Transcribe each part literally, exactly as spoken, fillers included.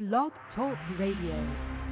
Blog Talk Radio.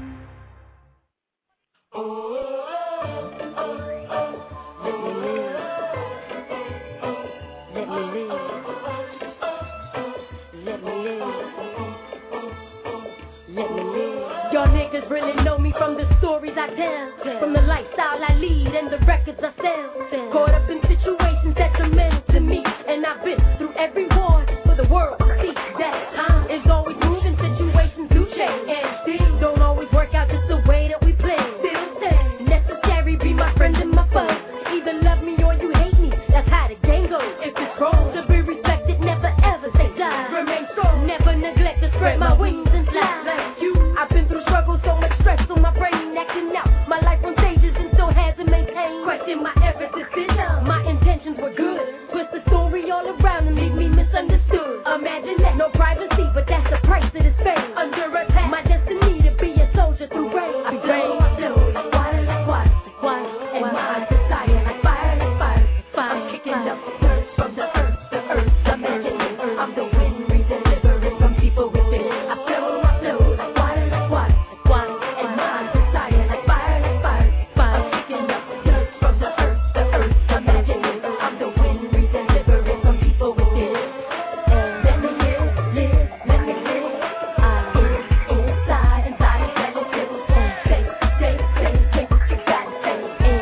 Y'all niggas really know me from the stories I tell, from the lifestyle I lead and the records I sell. Caught up in situations detrimental to me, and I've been through every war for the world to see that time is always moving. Situations do change, and things don't always work out just the way that we play. Still stay necessary, be my friend and my foe. Either love me or you hate me. That's how the game goes. If it's wrong to be respected, never ever say die. Remain strong, never neglect to spread my wings and fly. Like you, I've been through struggle, so much stress on my brain, acting out my life on stages and still had to maintain. Question my efforts decisions. My intentions were good. Twist the story all around and leave me misunderstood. Imagine that, no privacy, but that's the price of this fame. Under attack, my destiny to be a soldier through rain. I flow, I flow, like water, like water, like water, and my desire, like fire, like fire, fire. I'm kicking up dirt from the earth, the earth. Imagine it, I'm the wind, delivering from people within. I flow, I flow, like water, like water, like water, and my desire, like fire, like fire, fire. I'm kicking up dirt from the earth, the earth. Imagine it, I'm the wind, delivering from people within. Let me live, live, let me live. I live inside, inside, inside, inside. Say, say, say, say what you gotta say.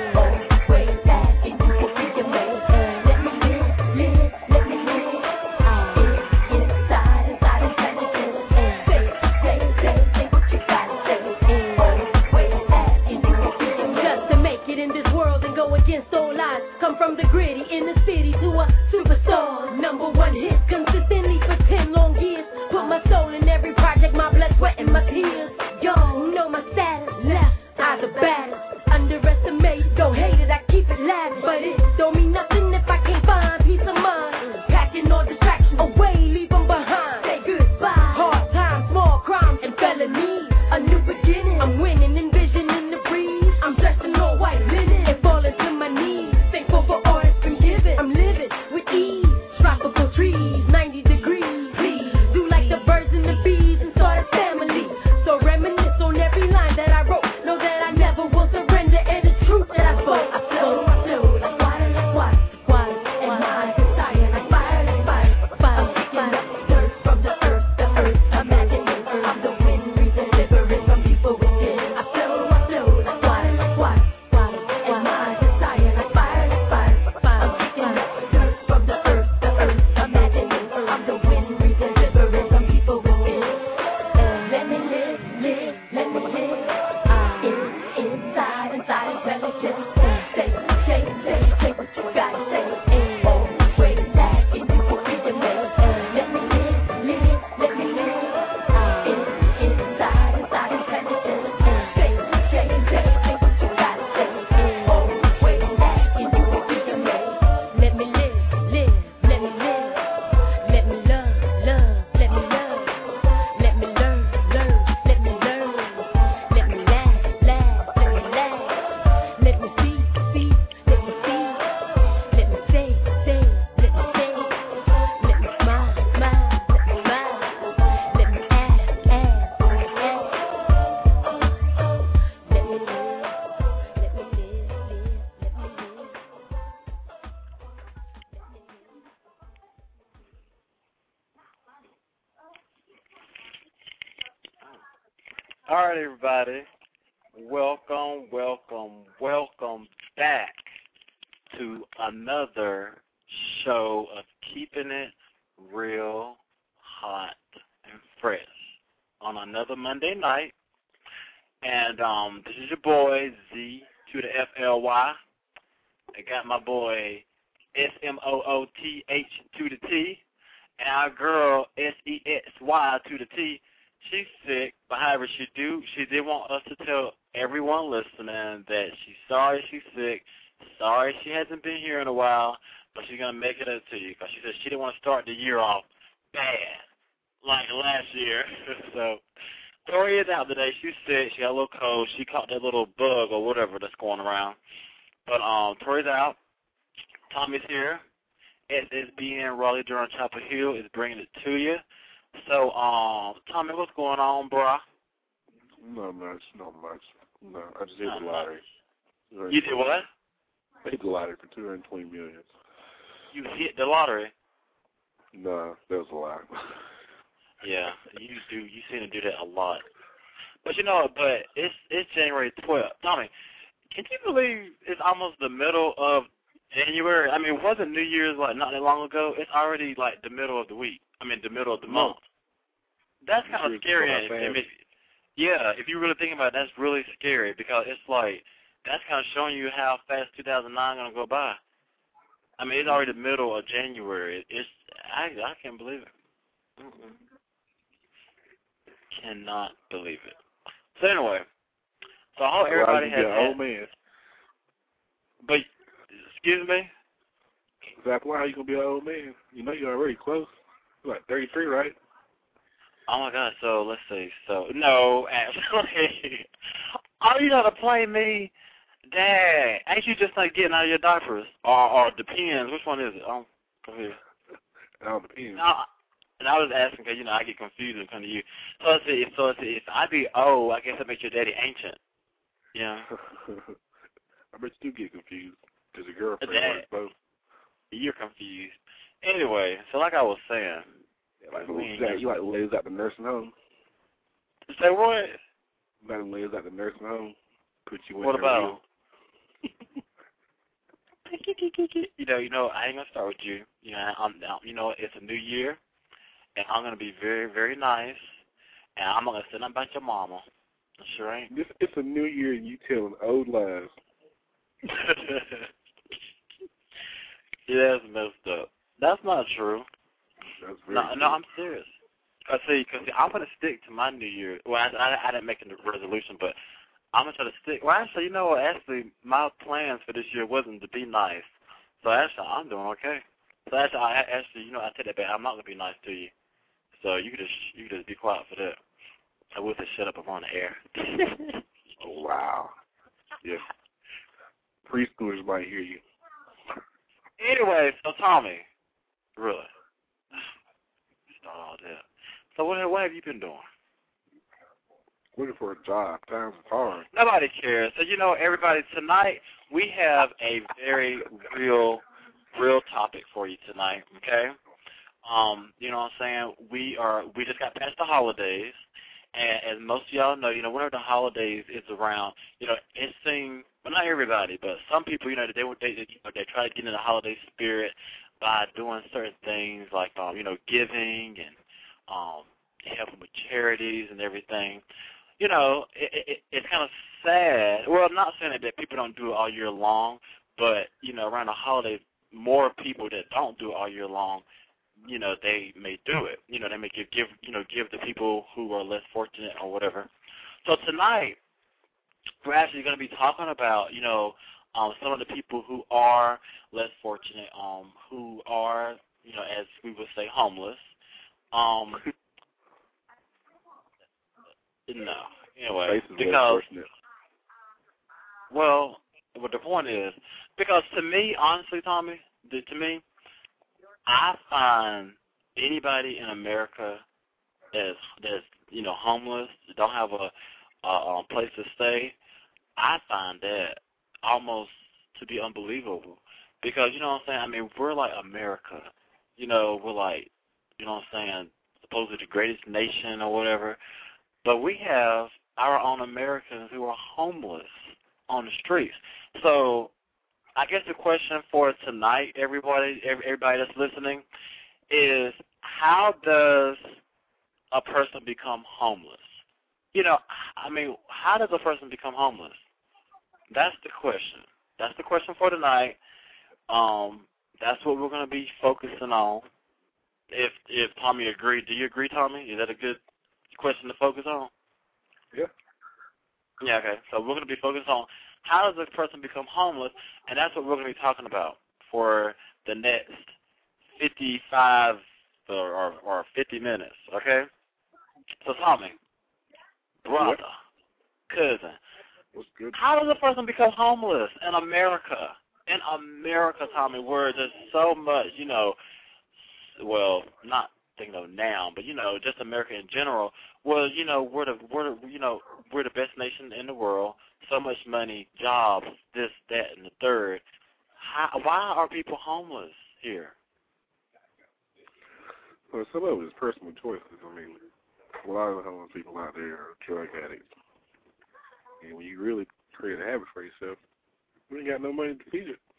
Always that into a freaking way. Let me live, live, let me live. I live inside, inside, inside, inside. Say, say, say, say what you gotta say. Always that into a freaking way. Just to make it in this world and go against all odds. Come from the gritty in the city to a superstar. Number one hit consistently for ten long years. Put my soul in every project, my blood, sweat, and my tears. Y'all know my status. Left, I the baddest. Underestimate, don't hate it, I keep it lavish. But it don't mean nothing if I can't find peace of mind. Packing all distractions away, leave them behind. Say goodbye. Hard times, small crimes, and felonies. A new beginning, I'm winning, envisioning the breeze. I'm dressed in all white linen and falling to my knees. Thankful for all that's been given. I'm living with ease. Tropical trees, ninety degrees. Please do like the birds and the bees and start a family. So reminisce on every line that I wrote. Know that I never will surrender, and it's truth that I spoke. I flow, I flow, like water, like water, like water, and my desire, like fire, like fire, fire. I'm picking up dirt from the earth, the earth. Imagine it, I'm the wind, delivering from people within. I flow, I flow, like water, like water, water, and my desire, like fire, like fire, fire. I'm picking up dirt from the earth, the earth. Imagine it, I'm the wind, delivering from people within. Let me live, live, let me live. I am inside, inside, intelligent. Say, say, say, say what you gotta say. Always that into a freedom way. Let me live, live, let me live. I am inside, inside, intelligent. Say, say, say, say what you gotta say. Always that into a freedom way. Let me live, live, let me live. Let me love, love, let me love. Let me learn, learn, let me learn. Let me laugh, laugh, let me laugh. Let me see, see, let me see. Let me say, say, let me say. Let me smile, smile, let me smile. Let me ask, ask, let me ask. Let me live, let me live, live, let me live. All right, everybody. Welcome, welcome, welcome back to another show of Keeping It Real, Hot, and Fresh on another Monday night. And um, this is your boy, Z to the F L Y. I got my boy, S M O O T H to the T, and our girl, S E X Y to the T. She's sick, but however she do, she did want us to tell everyone listening that she's sorry she's sick, sorry she hasn't been here in a while, but she's going to make it up to you because she said she didn't want to start the year off bad like last year. So Tori is out today. She's sick. She got a little cold. She caught that little bug or whatever that's going around. But um, Tori's out. Tommy's here. S S B N Raleigh Durham Chapel Hill is bringing it to you. So, um, Tommy, what's going on, bro? Not much, not much. No, I just hit Not the much. lottery. You did what? I hit the lottery for two hundred twenty million dollars. You hit the lottery? Nah, that was a lie. Yeah, you do. You seem to do that a lot. But you know, but it's it's January twelfth. Tommy, can you believe it's almost the middle of January? I mean, wasn't New Year's like not that long ago? It's already like the middle of the week. I mean, the middle of the month. That's kind of sure scary. it's And I mean, yeah, if you really think about it, that's really scary because it's like that's kind of showing you how fast two thousand nine is gonna go by. I mean, it's already the middle of January. It's I I can't believe it. Mm-mm. Cannot believe it. So anyway, so I hope everybody has. An old man. But excuse me. Zach, why are you gonna be an old man? You know you're already close. You're like thirty-three, right? Oh my God. So let's see. So no, actually, oh, you gotta play me, Dad. Ain't you just like getting out of your diapers, or or depends? Which one is it? Oh, go ahead. It all depends. No, and I was asking because you know I get confused when it comes to you. So let's see. So let's see. If I be old, I guess that makes your daddy ancient. Yeah. I bet you do get confused because your girlfriend Dad. works both. You're confused. Anyway, so like I was saying. Like Zach, you like lives at the nursing home. Say what? Like lives at the nursing home. Put you in What the about? You know, you know, I ain't gonna start with you. You know, I'm, you know, it's a new year, and I'm gonna be very, very nice, and I'm not gonna say nothing about your mama. I sure ain't. This it's a new year and you telling old lies. Yeah, that's messed up. That's not true. That's very No, true. no, I'm serious. I see, cause see, I'm gonna stick to my New Year. Well, I, I, I didn't make a resolution, but I'm gonna try to stick. Well, actually, you know what? Actually, my plans for this year wasn't to be nice. So actually, I'm doing okay. So actually, I actually, you know, I take that back. I'm not gonna be nice to you. So you can just, you can just be quiet for that. I will say shut up up on the air. Oh, wow. Yeah. Preschoolers might hear you. Anyway, so Tommy, really, start all that. So what, what have you been doing? Looking for a job. Times is hard. Nobody cares. So, you know, everybody, tonight we have a very real, real topic for you tonight, okay? Um, you know what I'm saying? We are, we just got past the holidays, and as most of y'all know, you know, whenever the holidays is around, you know, it seems, well, not everybody, but some people, you know, they, they, they, you know, they try to get in the holiday spirit by doing certain things like, um, you know, giving and um, helping with charities and everything. You know, it, it, it's kind of sad. Well, I'm not saying that people don't do it all year long, but, you know, around the holidays, more people that don't do it all year long, you know, they may do it. You know, they may give, give you know, give the people who are less fortunate or whatever. So tonight, we're actually going to be talking about, you know, um, some of the people who are less fortunate, um, who are, you know, as we would say, homeless. Um, no, anyway, because, well, what the point is, because to me, honestly, Tommy, the, to me, I find anybody in America that's, that's you know, homeless, don't have a, a, a place to stay, I find that almost to be unbelievable. Because, you know what I'm saying, I mean, we're like America. You know, we're like, you know what I'm saying, supposedly the greatest nation or whatever. But we have our own Americans who are homeless on the streets. So I guess the question for tonight, everybody, everybody that's listening, is how does a person become homeless? You know, I mean, how does a person become homeless? That's the question. That's the question for tonight. Um, that's what we're going to be focusing on. If if Tommy agreed, do you agree, Tommy? Is that a good question to focus on? Yeah. Yeah, okay. So we're going to be focused on how does a person become homeless, and that's what we're going to be talking about for the next fifty-five or, or, or fifty minutes, okay? So, Tommy, brother, yep. cousin, what's good? How does a person become homeless in America? In America, Tommy, where there's so much, you know, well, not thinking of now, but, you know, just America in general. Well, you know, we're the, we're the, you know, we're the best nation in the world. So much money, jobs, this, that, and the third. How, why are people homeless here? Well, some of it is personal choices. I mean, a lot of the homeless people out there are drug addicts. And when you really create a habit for yourself, you ain't got no money to feed it.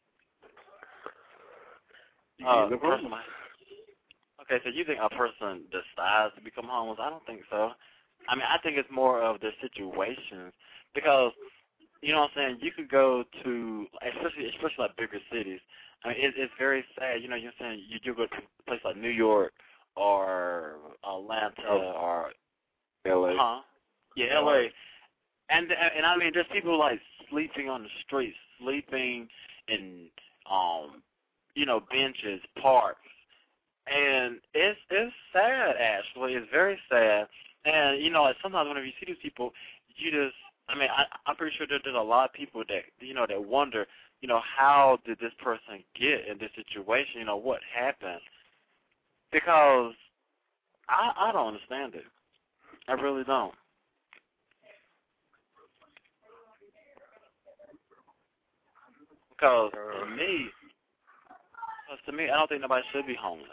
You Uh, end up homeless. Okay, so you think a person decides to become homeless? I don't think so. I mean, I think it's more of the situations because, you know what I'm saying, you could go to, especially especially like bigger cities. I mean, it, it's very sad. You know, you're saying you do go to a place like New York or Atlanta oh. or L A. Huh? Yeah, L A. And and I mean, there's people like sleeping on the streets, sleeping in, um, you know, benches, parks, and it's it's sad actually. It's very sad. And you know, like sometimes whenever you see these people, you just, I mean, I, I'm pretty sure that there's a lot of people that, you know, that wonder, you know, how did this person get in this situation? You know, what happened? Because I I don't understand it. I really don't. Because to me, because to me, I don't think nobody should be homeless.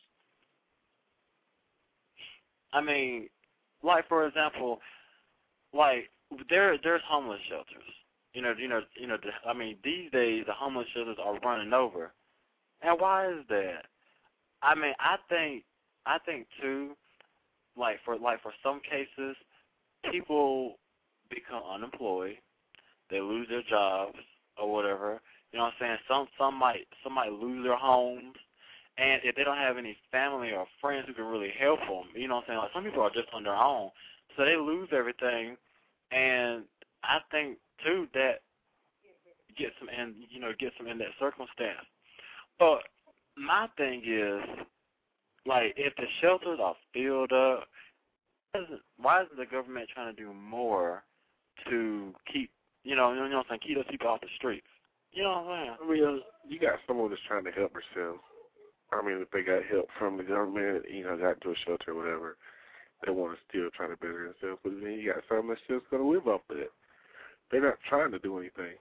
I mean, like for example, like there there's homeless shelters. You know, you know, you know. The, I mean, these days the homeless shelters are running over, and why is that? I mean, I think I think too, like for like for some cases, people become unemployed, they lose their jobs or whatever. You know what I'm saying? Some some might some might lose their homes, and if they don't have any family or friends who can really help them, you know what I'm saying? Like some people are just on their own, so they lose everything. And I think too that gets them in, you know, gets them in that circumstance. But my thing is, like, if the shelters are filled up, why isn't, why isn't the government trying to do more to keep, you know, you know what I'm saying, keep those people off the streets? You know what I'm saying? I mean, you got someone that's trying to help themselves. I mean, if they got help from the government, you know, got to a shelter or whatever, they want to still try to better themselves. But then you got some that's just going to live off of it. They're not trying to do anything.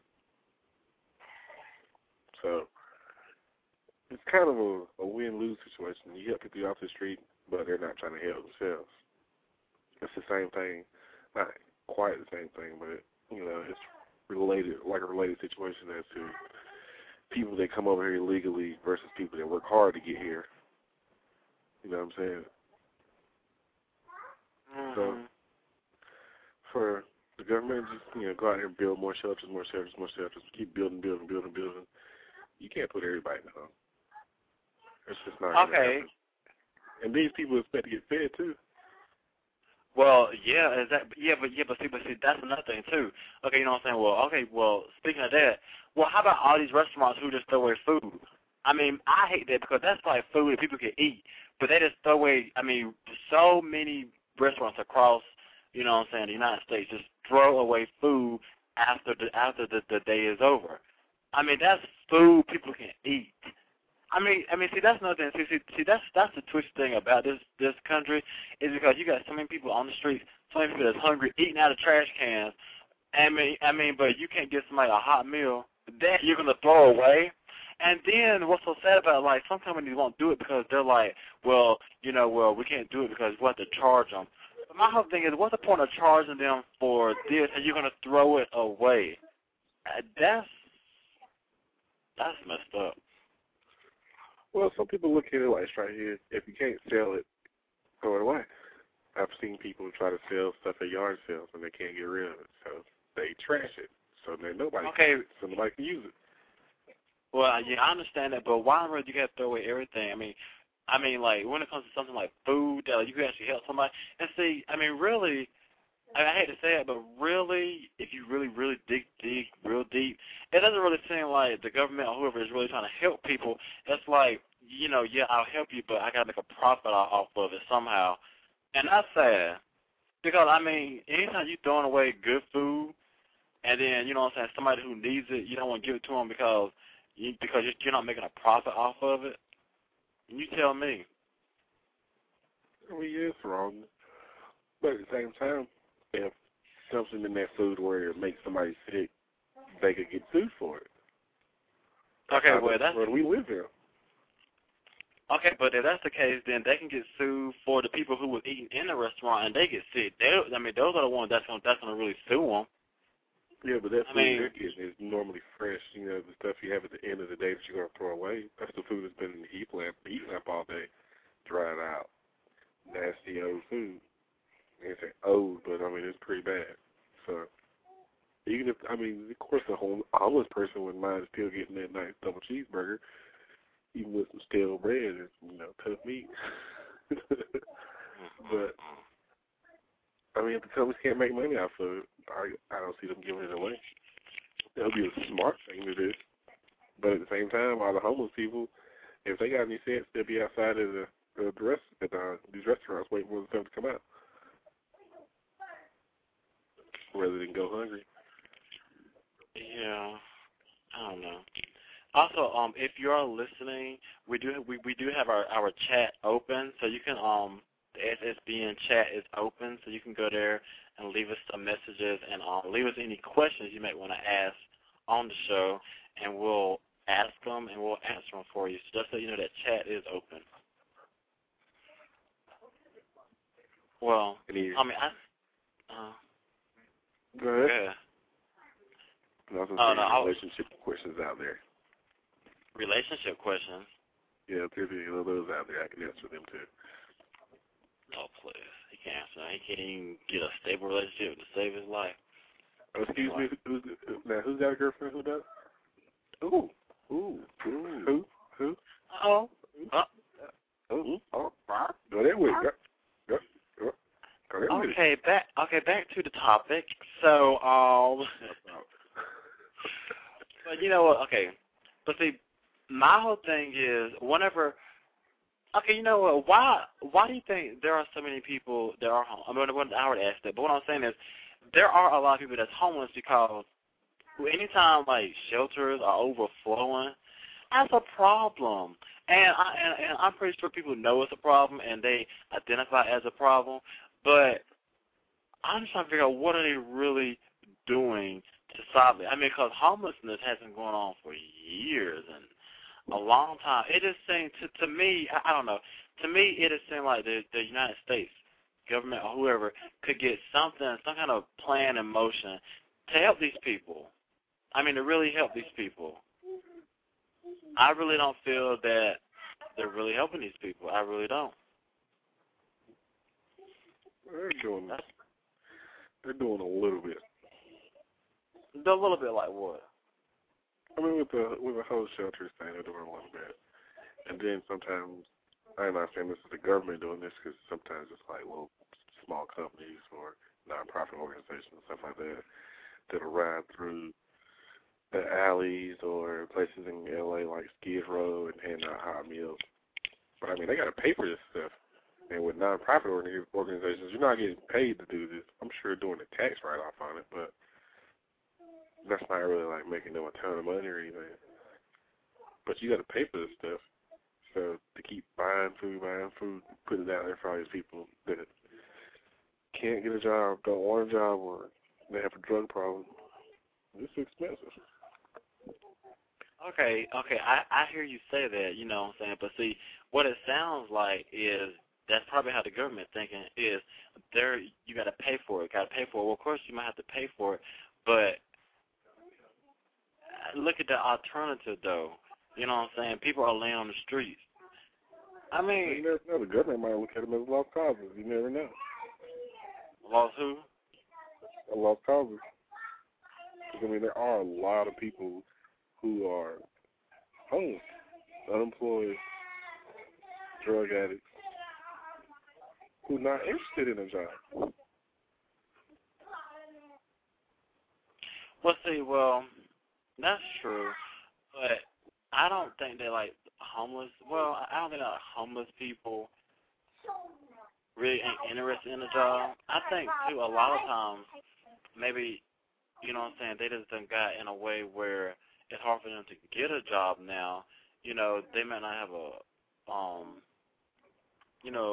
So it's kind of a, a win-lose situation. You help people off the street, but they're not trying to help themselves. It's the same thing. Not quite the same thing, but, you know, it's related, like a related situation as to people that come over here illegally versus people that work hard to get here. You know what I'm saying? Mm-hmm. So for the government to just, you know, go out here and build more shelters, more shelters, more shelters, keep building, building, building, building, you can't put everybody in the home. It's just not okay. happen. And these people expect to get fed too. Well, yeah, is that, yeah, but yeah, but see, but see, that's another thing too. Okay, you know what I'm saying? Well, okay, well, speaking of that, well, how about all these restaurants who just throw away food? I mean, I hate that because that's like food that people can eat, but they just throw away. I mean, so many restaurants across, you know what I'm saying, the United States just throw away food after the after the, the day is over. I mean, that's food people can eat. I mean, I mean, see, that's another thing. See, see, see that's that's the twisted thing about this this country is because you got so many people on the streets, so many people that's hungry, eating out of trash cans. I mean, I mean, but you can't get somebody a hot meal that you're gonna throw away. And then what's so sad about it, like some companies won't do it because they're like, well, you know, well, we can't do it because we have to charge them. But my whole thing is, what's the point of charging them for this and you're gonna throw it away? Uh, that's that's messed up. Well, some people look at it like it's right here. If you can't sell it, throw it away. I've seen people try to sell stuff at yard sales and they can't get rid of it, so they trash it. So then nobody, okay. can, so nobody can use it. Well, yeah, I understand that, but why on earth you got to throw away everything? I mean, I mean, like when it comes to something like food, that like, you can actually help somebody. And see, I mean, really, I, mean, I hate to say it, but really, if you really, really dig, dig real deep, it doesn't really seem like the government or whoever is really trying to help people. It's like, you know, yeah, I'll help you, but I got to make a profit off of it somehow. And that's sad. Because, I mean, anytime you're throwing away good food, and then, you know what I'm saying, somebody who needs it, you don't want to give it to them because you, because you're not making a profit off of it, you tell me. I mean, yeah, it's wrong. But at the same time, if something in that food where it makes somebody sick, they could get sued for it. Okay, uh, well, that's... where we live in. Okay, but if that's the case, then they can get sued for the people who was eating in the restaurant and they get sick. They, I mean, those are the ones that's going that's going to really sue them. Yeah, but that I food mean, they're getting is normally fresh. You know, the stuff you have at the end of the day that you're going to throw away, that's the food that's been in the heat lamp, heat lamp all day, dried out, nasty old food. I ain't say old, but I mean, it's pretty bad. So, even if, I mean, of course, a home, homeless person wouldn't mind still getting that nice double cheeseburger, even with some stale bread and, you know, tough meat. But, I mean, if the companies can't make money off of it, I, I don't see them giving it away. That would be a smart thing to do. But at the same time, all the homeless people, if they got any sense, they'll be outside of the, the, the rest, at the, these restaurants waiting for the stuff to come out, rather than go hungry. Yeah, I don't know. Also, um, if you are listening, we do we, we do have our, our chat open, so you can um the S S B N chat is open, so you can go there and leave us some messages and um leave us any questions you might want to ask on the show, and we'll ask them and we'll answer them for you. So just so you know, that chat is open. Well, I mean, I uh, go ahead. yeah. And also Oh, saying no, relationship questions out there. Relationship questions. Yeah, if there's any of those out there, I can answer them too. Oh, please. He can't answer. He can't even get a stable relationship to save his life. Oh, excuse me, who's, now, who's got a girlfriend? Who does? Ooh. Ooh. Ooh. Who? Who? Oh. Uh, oh. Oh. Go there with it. Go, go, go there with okay, it. back, okay, back to the topic. So, um, but you know what, okay, but see, my whole thing is whenever, okay, you know what, why why do you think there are so many people that are homeless? I mean, I would ask that, but what I'm saying is there are a lot of people that's homeless because anytime, like, shelters are overflowing, that's a problem. And, I, and, and I'm pretty sure people know it's a problem and they identify it as a problem, but I'm just trying to figure out what are they really doing to solve it. I mean, because homelessness has been going on for years and a long time. It just seems, to, to me, I, I don't know, to me it just seems like the, the United States government or whoever could get something, some kind of plan in motion to help these people. I mean, to really help these people. I really don't feel that they're really helping these people. I really don't. They're doing, they're doing a little bit. A little bit like what? I mean, with the with the whole shelter thing, they're doing a little bit. And then sometimes, I'm not saying this is the government doing this, because sometimes it's like, well, small companies or nonprofit organizations and stuff like that that'll ride through the alleys or places in L A like Skid Row and hand out hot meals. But, I mean, they got to pay for this stuff. And with nonprofit organizations, you're not getting paid to do this. I'm sure doing a tax write-off on it, but that's not really like making them a ton of money or anything. But you got to pay for this stuff. So to keep buying food, buying food, putting it out there for all these people that can't get a job, don't want a job, or they have a drug problem, it's expensive. Okay, okay, I, I hear you say that, you know what I'm saying, but see, what it sounds like is that's probably how the government thinking is there. You got to pay for it, got to pay for it. Well, of course you might have to pay for it, but look at the alternative, though. You know what I'm saying? People are laying on the streets. I mean, you never know. The government might look at them as lost causes. You never know. Lost who? A lost causes. I mean, there are a lot of people who are homeless, unemployed, drug addicts, who are not interested in a job. Well, see, well, that's true, but I don't think they're like homeless. Well, I don't think that homeless people really ain't interested in a job. I think, too, a lot of times, maybe, you know what I'm saying, they just done got in a way where it's hard for them to get a job now. You know, they might not have a, um, you know,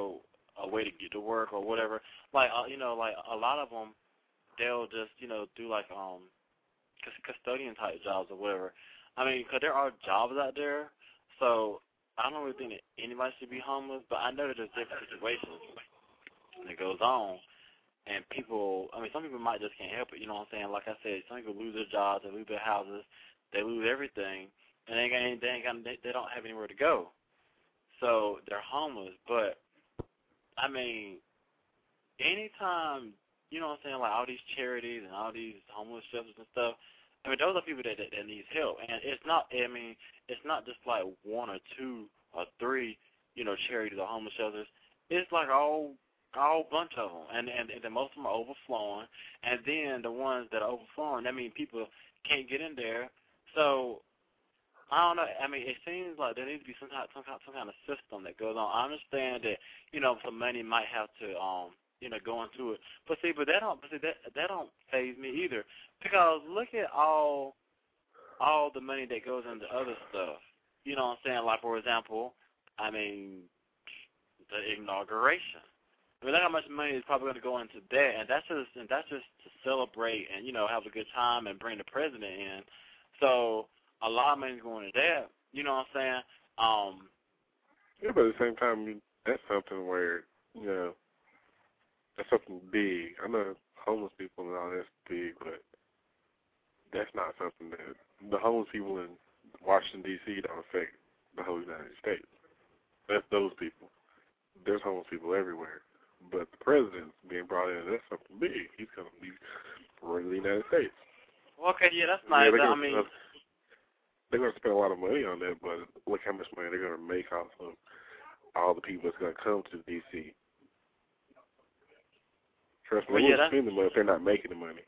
a way to get to work or whatever. Like, uh, you know, like a lot of them, they'll just, you know, do like um custodian type jobs or whatever. I mean, because there are jobs out there, so I don't really think that anybody should be homeless, but I know that there's different situations that goes on, and people, I mean, some people might just can't help it, you know what I'm saying? Like I said, some people lose their jobs, they lose their houses, they lose everything, and they ain't, they ain't got, they, they don't have anywhere to go. So they're homeless, but, I mean, anytime, you know what I'm saying, like all these charities and all these homeless shelters and stuff, I mean, those are people that, that, that need help. And it's not, I mean, it's not just like one or two or three, you know, charities or homeless shelters. It's like all, all bunch of them. And, and, and the most of them are overflowing. And then the ones that are overflowing, that means people can't get in there. So, I don't know. I mean, it seems like there needs to be some kind, some kind, some kind of system that goes on. I understand that, you know, some money might have to, um, you know, go into it. But see, but that don't, but see, that that don't faze me either, because look at all, all the money that goes into other stuff. You know what I'm saying? Like, for example, I mean, the inauguration. I mean, look how much money is probably going to go into that, and that's just, and that's just to celebrate and, you know, have a good time and bring the president in. So a lot of money is going to that. You know what I'm saying? Um, yeah, but at the same time, that's something where, you know, that's something big. I know homeless people and all that's big, but that's not something that the homeless people in Washington, D C don't affect the whole United States. That's those people. There's homeless people everywhere. But the president being brought in, that's something big. He's going to be running the United States. Okay, yeah, that's nice. Yeah, I mean, they're going to spend a lot of money on that, but look how much money they're going to make off of all the people that's going to come to D C Trust me, well, they yeah, won't spend the money if they're not making the money.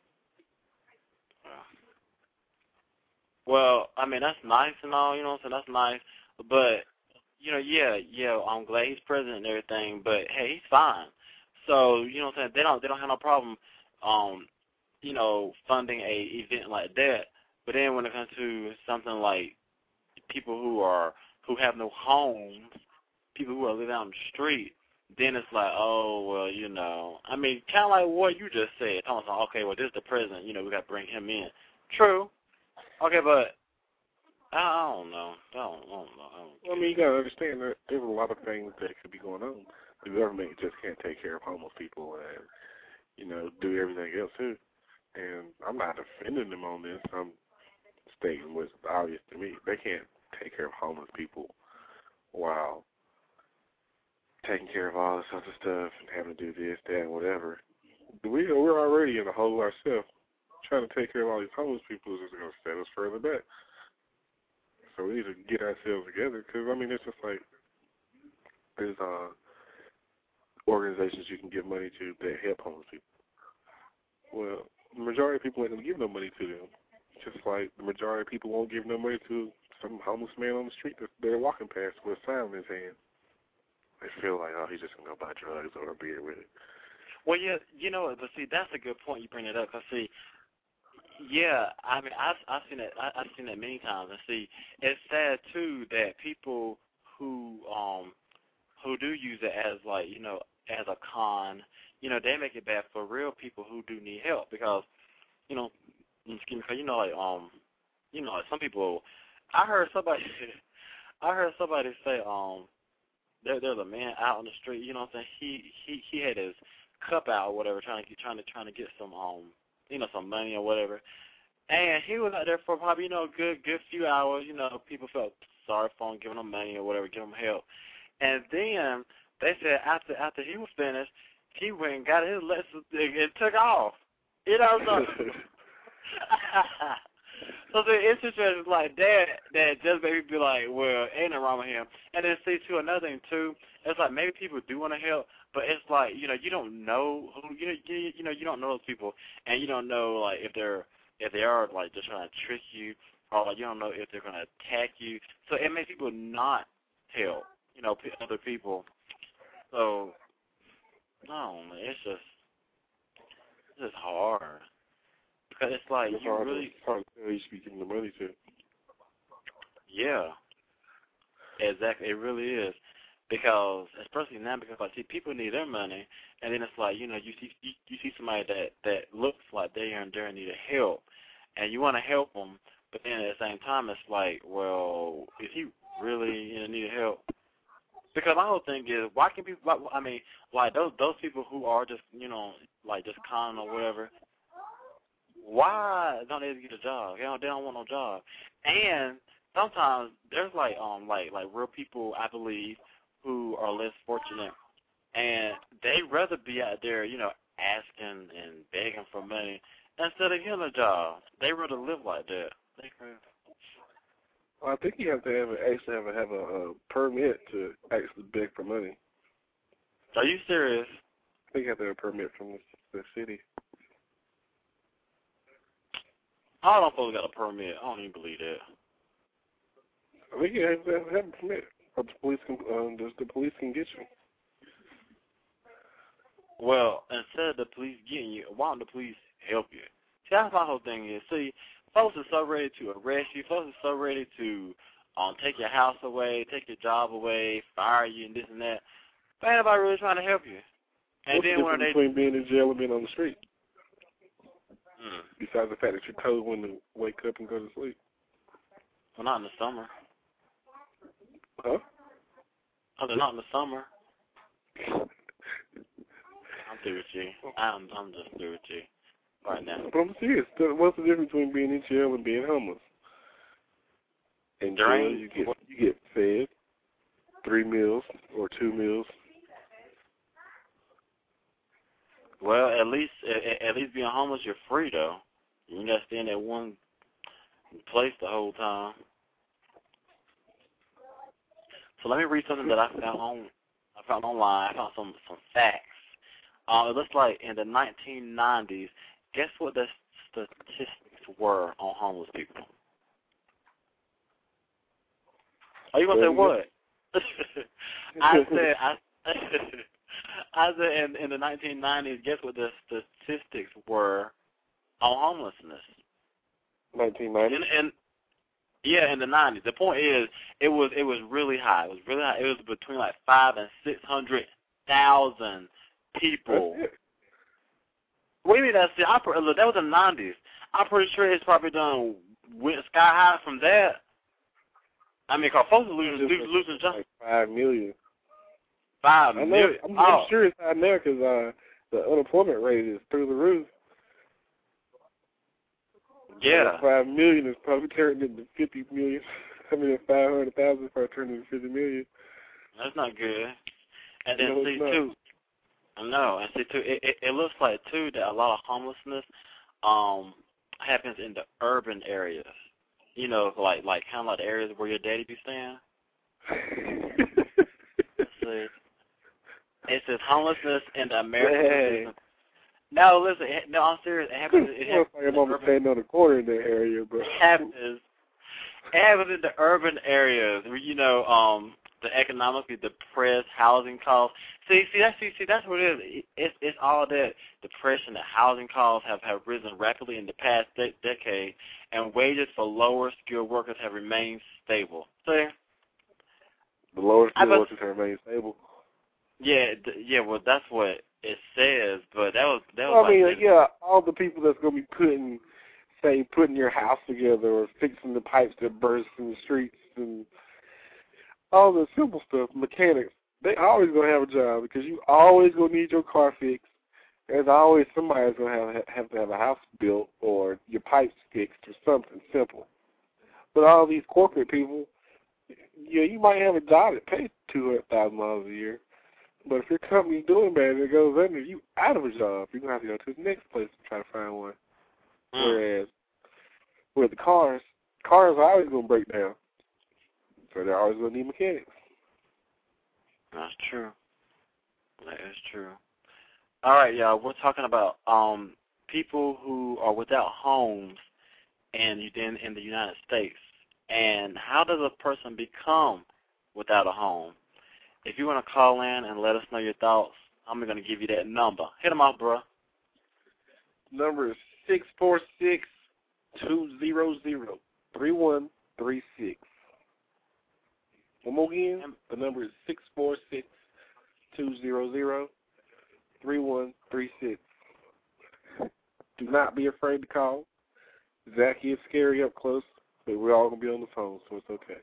Well, I mean, that's nice and all, you know what I'm saying? That's nice. But, you know, yeah, yeah, I'm glad he's president and everything, but, hey, he's fine. So, you know what I'm saying? They don't, they don't have no problem, um, you know, funding a event like that. But then when it comes to something like people who are, who have no homes, people who are living out on the street, then it's like, oh, well, you know, I mean, kind of like what you just said. Thomas, okay, well, this is the president, you know, we got to bring him in. True. Okay, but I, I don't know. I don't, I don't know. I, don't well, I mean, you got to understand that there's a lot of things that could be going on. The government just can't take care of homeless people and, you know, do everything else, too. And I'm not defending them on this. I'm stating what's obvious to me. They can't take care of homeless people while taking care of all this other stuff and having to do this, that, and whatever. We, we're already in a hole ourselves. Trying to take care of all these homeless people is just going to set us further back. So we need to get ourselves together because, I mean, it's just like there's uh, organizations you can give money to that help homeless people. Well, the majority of people ain't going to give no money to them. Just like the majority of people won't give no money to some homeless man on the street that they're walking past with a sign in his hand. They feel like, oh, he's just going to go buy drugs or a beer with it. Well, yeah, you know what, but see, that's a good point you bring it up, because, see, yeah, I mean, I've, I've seen that, I, I've seen that many times, and see, it's sad, too, that people who, um, who do use it as, like, you know, as a con, you know, they make it bad for real people who do need help, because, you know, excuse me, because, you know, like, um, you know, like some people, I heard somebody, I heard somebody say, um, there, there's a man out on the street, you know what I'm saying, he, he, he had his cup out or whatever, trying to get, trying to, trying to get some, um, you know, some money or whatever, and he was out there for probably, you know, a good, good few hours, you know, people felt sorry for him, giving him money or whatever, giving him help, and then they said after, after he was finished, he went and got his lessons and took off, you know what I'm saying? So the it's situations like that that just maybe be like, well, ain't nothing wrong with him. And then see too, another thing too, it's like maybe people do want to help, but it's like, you know, you don't know who you know you, you know you don't know those people, and you don't know like if they're if they are like just trying to trick you, or like you don't know if they're gonna attack you. So it makes people not help, you know, other people. So no, man, it's just it's just hard. Because it's like, it's you hard really... To, it's hard to tell who you should be giving the money to. Yeah. Exactly. It really is. Because, especially now, because like, see, people need their money, and then it's like, you know, you see you, you see somebody that, that looks like they are in dire need of help, and you want to help them, but then at the same time, it's like, well, is he really in need of help? Because my whole thing is, why can people, why, I mean, like those those people who are just, you know, like just con or whatever, why don't they get a job? They don't, they don't want no job. And sometimes there's like um like like real people, I believe, who are less fortunate, and they'd rather be out there, you know, asking and begging for money instead of getting a job. They rather live like that. They Well, I think you have to have a, actually have a, have a, a permit to actually beg for money. Are you serious? I think you have to have a permit from the, the city. I don't suppose got a permit. I don't even believe that. I think you have to have, have a permit. Or the police can, um, the police can get you. Well, instead of the police getting you, why don't the police help you? See, that's my whole thing is, see, folks are so ready to arrest you. Folks are so ready to um take your house away, take your job away, fire you, and this and that. But ain't nobody really trying to help you. And What's then the when difference they between being in jail and being on the street? mm, Besides the fact that you're told when to wake up and go to sleep. well, not in the summer. Huh? Oh, they're not in the summer. I'm through with you. I'm I'm just through with you right now. But I'm serious. What's the difference between being in jail and being homeless? In jail, During- you get you get fed three meals or two meals. Well, at least at, at least being homeless, you're free though. You ain't got to stay in that one place the whole time. So let me read something that I found on I found online. I found some some facts. Um, it looks like in the nineteen nineties, guess what the statistics were on homeless people? Are you gonna say what? I said I. I said in, in the nineteen nineties, guess what the statistics were on homelessness? nineteen ninety? And, and yeah, in the nineties. The point is, it was it was really high. It was really high. It was between like five and six hundred thousand people. That's it. What do you mean that's it? I, look, that was the nineties. I'm pretty sure it's probably done went sky high from that. I mean, cause folks are losing losing, losing jobs. Like five million. Five I know, million. I'm, oh. I'm sure it's high now because uh, the unemployment rate is through the roof. Yeah. So five million is probably turned into fifty million. I mean, five hundred thousand is probably turned into fifty million. That's not good. And then No, see it's not. too, I know. And see too, it, it, it looks like too that a lot of homelessness um happens in the urban areas. You know, like like kind of like the areas where your daddy be staying. Let's see. It says homelessness in the American system. No, listen. It, no, I'm serious. It happens. It happens like your mama staying on the corner in that area, but it happens. It happens in the urban areas. Where, you know, um, the economically depressed, housing costs. See, see, that's see, see, that's what it is. It's it's all that depression. The housing costs have, have risen rapidly in the past de- decade, and wages for lower skilled workers have remained stable. So, the lower I skilled bet- workers have remained stable. yeah, th- yeah. Well, that's what it says. But that was that was. Well, I mean, like, yeah, all the people that's gonna be putting, say, putting your house together or fixing the pipes that burst in the streets and all the simple stuff, mechanics, they always gonna have a job because you always gonna need your car fixed. There's always somebody's gonna have have to have a house built or your pipes fixed or something simple. But all these corporate people, yeah, you might have a job that pays two hundred thousand dollars a year, but if your company's doing bad and it goes under, you out of a job. You're gonna have to go to the next place to try to find one. mm. Whereas with the cars, cars are always gonna break down, so they're always gonna need mechanics. That's true. That is true. All right, y'all. We're talking about um, people who are without homes and in in the United States, and how does a person become without a home? If you want to call in and let us know your thoughts, I'm going to give you that number. Hit them off, bro. Number is six four six two zero zero three one three six. One more again, the number is six four six, two zero zero, three one three six. Do not be afraid to call. Zachy is scary up close, but we're all going to be on the phone, so it's okay.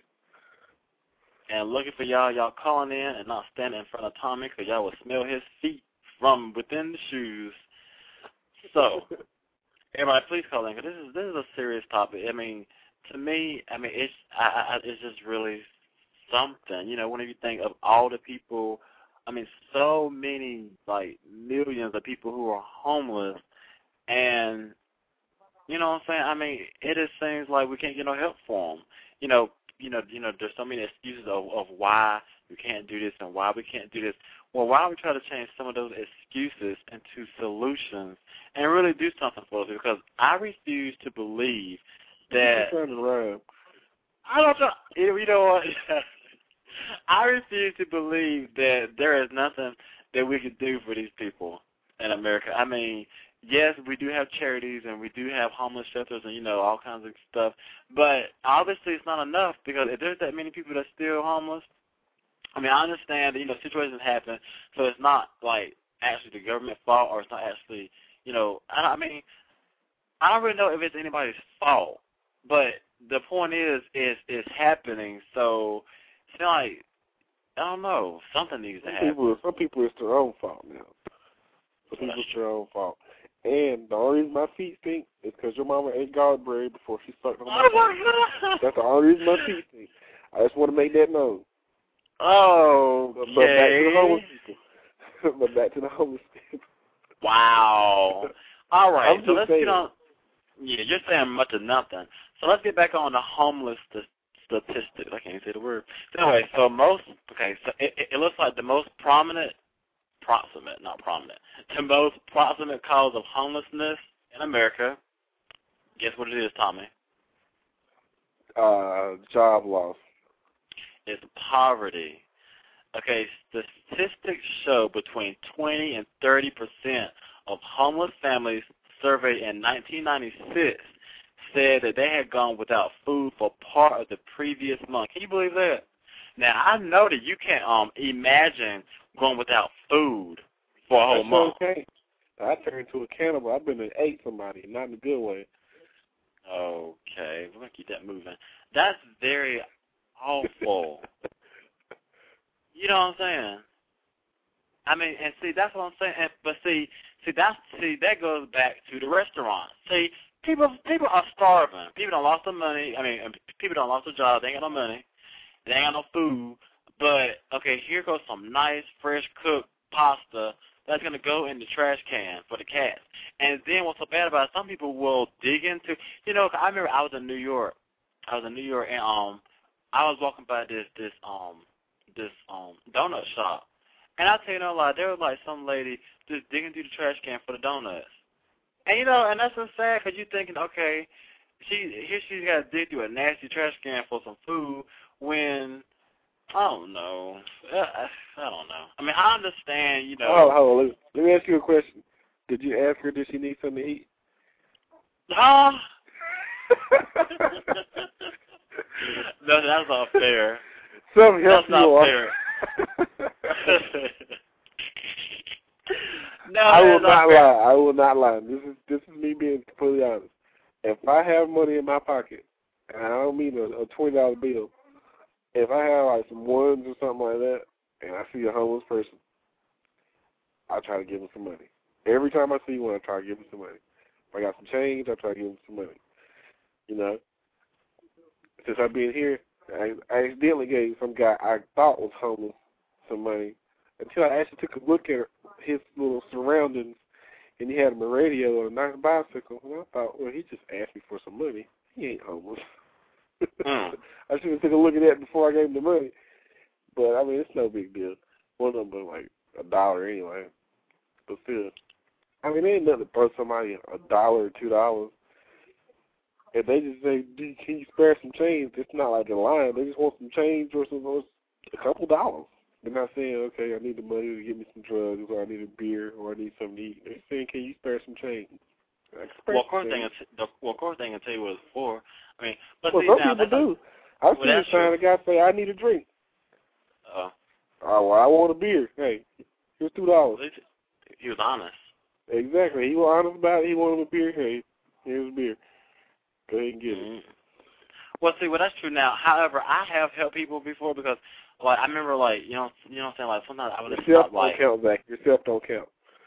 And looking for y'all, y'all calling in and not standing in front of Tommy because y'all will smell his feet from within the shoes. So, everybody, please call in because this is, this is a serious topic. I mean, to me, I mean, it's I, I, it's just really something. You know, whenever you think of all the people, I mean, so many, like, millions of people who are homeless, and, you know what I'm saying? I mean, it just seems like we can't get no help for them. You know, you know, you know. There's so many excuses of, of why we can't do this and why we can't do this. Well, why don't we try to change some of those excuses into solutions and really do something for us? Because I refuse to believe that. I'm trying to rhyme. I don't know. You know what? I refuse to believe that there is nothing that we could do for these people in America. I mean, yes, we do have charities and we do have homeless shelters and, you know, all kinds of stuff. But obviously it's not enough because if there's that many people that are still homeless, I mean, I understand that, you know, situations happen, so it's not, like, actually the government's fault or it's not actually, you know, I, I mean, I don't really know if it's anybody's fault. But the point is, is it's happening, so it's like, I don't know, something needs to some happen. People, some people, it's their own fault now. Some people, it's their own fault. And the only reason my feet stink is because your mama ate garlic bread before she sucked on my Oh, my God. That's the only reason my feet stink. I just want to make that known. Oh, okay. But back to the homeless people. but back to the homeless people. Wow. All right, I'm so let's saying. get on. Yeah, you're saying much of nothing. So let's get back on the homeless st- statistics. I can't say the word. So anyway, so most, okay, so it, it looks like the most prominent, proximate, not prominent, the most proximate cause of homelessness in America, guess what it is, Tommy? Uh, job loss. It's poverty. Okay, statistics show between twenty and thirty percent of homeless families surveyed in nineteen ninety-six said that they had gone without food for part of the previous month. Can you believe that? Now, I know that you can't um, imagine going without food for a whole That's month. Okay. I turned into a cannibal. I've been and ate somebody, not in a good way. Okay, we're going to keep that moving. That's very awful. You know what I'm saying? I mean, and see, that's what I'm saying. And, but see, see, that's see, that goes back to the restaurant. See, people, people are starving. People don't lost their money. I mean, people don't lost their jobs. They ain't got no money. They ain't got no food. But okay, here goes some nice, fresh cooked pasta that's gonna go in the trash can for the cats. And then what's so bad about it? Some people will dig into. You know, I remember I was in New York. I was in New York, and um, I was walking by this this um this um donut shop. And I tell you no lie, there was like some lady just digging through the trash can for the donuts. And you know, and that's so sad because you're thinking, okay, she here she's got to dig through a nasty trash can for some food when, I don't know, I, I don't know. I mean, I understand, you know. Oh, hold on. Let, let me ask you a question. Did you ask her, did she need something to eat? Huh? No, that's not fair. Some help That's not you fair. No, I will not fair. lie. I will not lie. This is this is me being completely honest. If I have money in my pocket, and I don't mean a, a twenty dollar bill, if I have like some ones or something like that, and I see a homeless person, I try to give them some money. Every time I see one, I try to give them some money. If I got some change, I try to give them some money. You know, since I've been here, I, I accidentally gave some guy I thought was homeless some money until I actually took a look at his little surroundings, and he had him a radio and a nice bicycle, and I thought, well, he just asked me for some money. He ain't homeless. Mm. I should have took a look at that before I gave him the money. But, I mean, it's no big deal. One of them was like a dollar anyway. But still, I mean, there ain't nothing to throw somebody a dollar or two dollars. If they just say, can you spare some change, it's not like a line. They just want some change or some or a couple dollars. They're not saying, okay, I need the money to get me some drugs, or I need a beer, or I need something to eat. They're saying, can you spare some change? Well, of course they can. T- well, of course they can tell you what it's for. I mean, but well, see, some now, people that's do. I've well, seen that's a sign a guy say, I need a drink. Oh, well, I want a beer. Hey, here's two dollars. He was honest. Exactly. He was honest about it. He wanted a beer. Hey, here's a beer. Go ahead and get mm-hmm. it. Well, see, well, that's true now. However, I have helped people before because, like, I remember, like, you know, you know what I'm saying? Like, sometimes I would have Yourself stopped, like. don't count, Zach. Yourself don't count.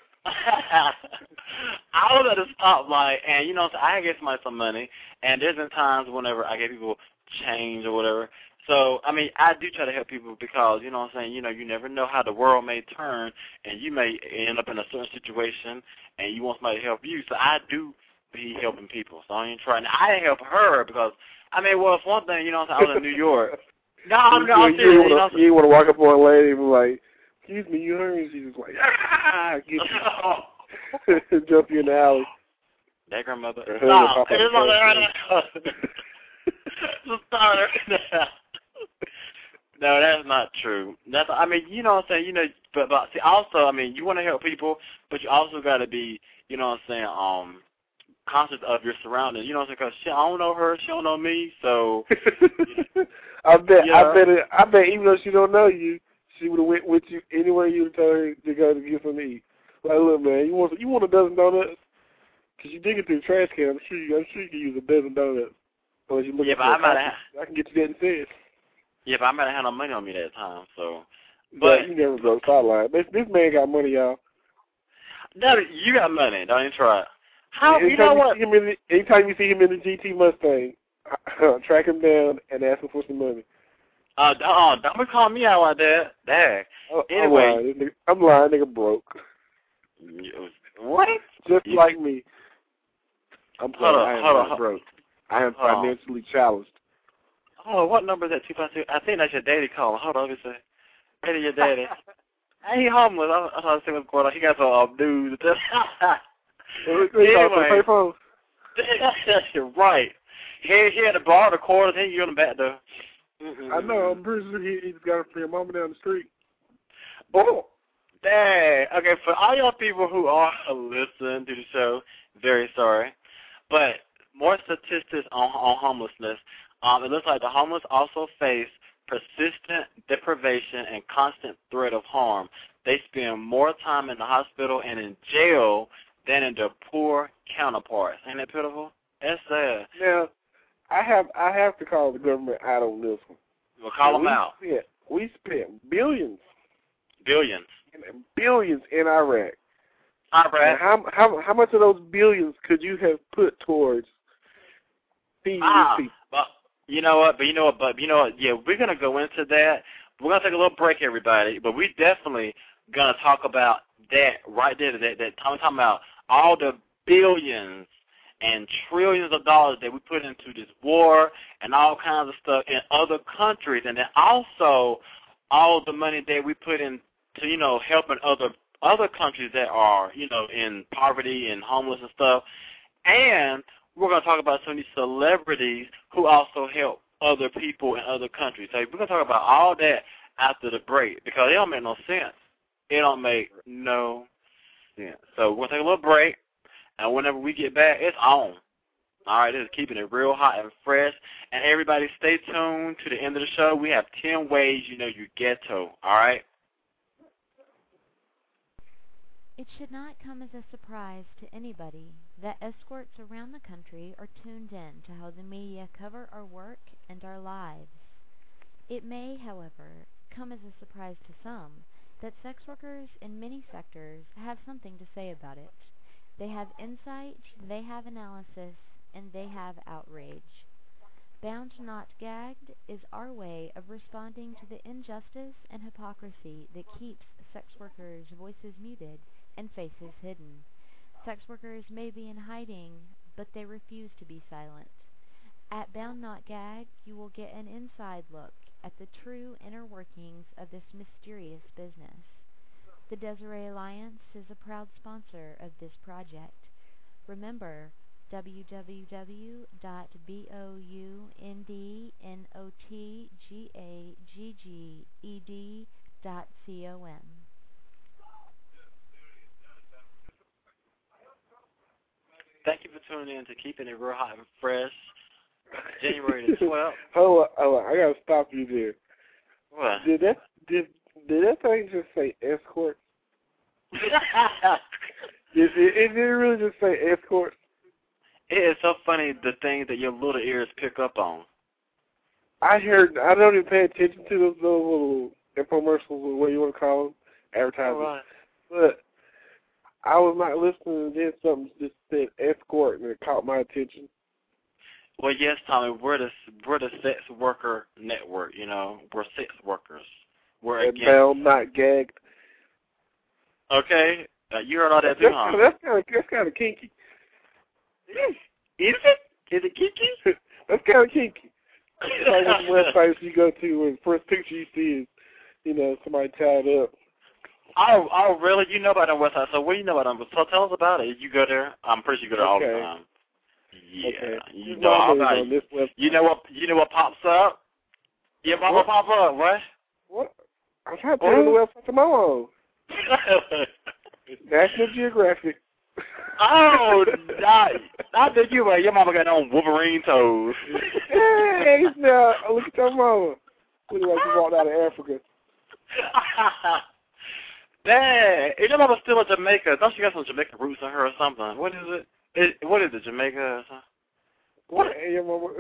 I was at a stoplight, and, you know, so I gave somebody some money, and there's been times whenever I gave people change or whatever. So, I mean, I do try to help people because, you know what I'm saying, you know, you never know how the world may turn, and you may end up in a certain situation, and you want somebody to help you. So I do be helping people. So I ain't trying. I didn't help her because, I mean, well, for one thing, you know what I'm saying, I was in New York. No, I'm not you, serious. You, you, know, wanna, you want to walk up on a lady and be like, excuse me, you heard me? She's just like, ah, get you. Jump you in the alley. That grandmother. Her Stop. husband It's pop not up right now. Just start her. No, that's not true. That's, I mean, you know what I'm saying, you know, but, but see, also, I mean, you want to help people, but you also got to be, you know what I'm saying, um, conscious of your surroundings. You know what I'm saying? Because she, I don't know her, she don't know me, so. I bet, yeah. I bet, it, I bet, even though she don't know you, she would have went with you anywhere you would tell her to go to get something to eat. Like, look, man, you want, you want a dozen donuts? Because you dig it through the trash can. I'm sure you, I'm sure you can use a dozen donuts. Unless you look yeah, at but I might have. I can get you that instead. Yeah, but I might have had no money on me that time, so. But But you never broke sideline. This this man got money, y'all. No, you got money. Don't even try it. How anytime you know what? You see him in the, anytime you see him in the G T Mustang, track him down and ask him for some money. Uh, uh don't be calling me out like that. Dang. Oh, Anyway, I'm lying. I'm lying. Nigga broke. What? Just you, like me. I'm hold on, I am hold not on, broke. I am hold financially on. challenged. Oh, what number is that? Two five two. I think that's your daddy calling. Hold on, let me see. Daddy, your daddy. Ain't he homeless? I, I thought I see what's going on. He got some um, dudes. Anyway, right. He he had to borrow the quarters. He give them back though. I know. I'm pretty sure he, he's got a mama down the street. Oh, dang. Okay, for all y'all people who are listening to the show, very sorry, but more statistics on on homelessness. Um, it looks like the homeless also face persistent deprivation and constant threat of harm. They spend more time in the hospital and in jail than in their poor counterparts. Ain't that pitiful? That's sad. Now, I have I have to call the government out on this one. Well, call them we out. Spent, we spent billions. Billions. Billions in Iraq. Iraq. Now, how, how, how much of those billions could you have put towards feeding ah, these people? But you know what? But you know what? But you know what? Yeah, we're gonna go into that. We're gonna take a little break, everybody. But we definitely gonna talk about that right there. That that I'm talking about all the billions and trillions of dollars that we put into this war and all kinds of stuff in other countries, and then also all the money that we put into, you know, helping other other countries that are, you know, in poverty and homeless and stuff. And we're going to talk about some of these celebrities who also help other people in other countries. So we're going to talk about all that after the break because it don't make no sense. It don't make no sense. So we're going to take a little break, and whenever we get back, it's on. All right, this is keeping it real hot and fresh. And everybody stay tuned to the end of the show. We have ten ways you know you're ghetto. All right? It should not come as a surprise to anybody that escorts around the country are tuned in to how the media cover our work and our lives. It may, however, come as a surprise to some that sex workers in many sectors have something to say about it. They have insight, they have analysis, and they have outrage. Bound Not Gagged is our way of responding to the injustice and hypocrisy that keeps sex workers' voices muted and faces hidden. Sex workers may be in hiding, but they refuse to be silent. At Bound Not Gagged, you will get an inside look at the true inner workings of this mysterious business. The Desiree Alliance is a proud sponsor of this project. Remember, w w w dot boundnotgagged dot com. Thank you for tuning in to Keeping It Real Hot and Fresh, January the twelfth. Hold on, hold on, I gotta stop you there. What? Did that? Did Did that thing just say escort? Is it, it did it really just say escort? It is so funny the things that your little ears pick up on. I heard. I don't even pay attention to those, those little infomercials, or what you want to call them, advertisements. Right. But I was not listening, and then something just said escort, and it caught my attention. Well, yes, Tommy, we're the we're the sex worker network. You know, we're sex workers. We're And against. bound, not gagged. Okay, uh, you heard all that too, That's huh? kind of that's kind of that's kind of kinky. Is it? Is it kinky? That's kind of kinky. It's like one of the websites you go to, and the first picture you see is, you know, somebody tied up. Oh, oh, really? You know about that website? So what do you know about them? So tell us about it. You go there. I'm pretty sure you go there all the Okay. time. Yeah, Okay. you know all about on this it. website. You know what? You know what pops up? Yeah, what, what pops up? What? What? I'm trying to tell you the website tomorrow. National Geographic. Oh, nice. I think you were. Your mama got on Wolverine toes. Hey, now look at your mama. Look like she walked out of Africa. Dang, is your mama still in Jamaica? Don't she got some Jamaican roots in her or something? What is it? it what is it, Jamaica or something? What? Hey, your mama.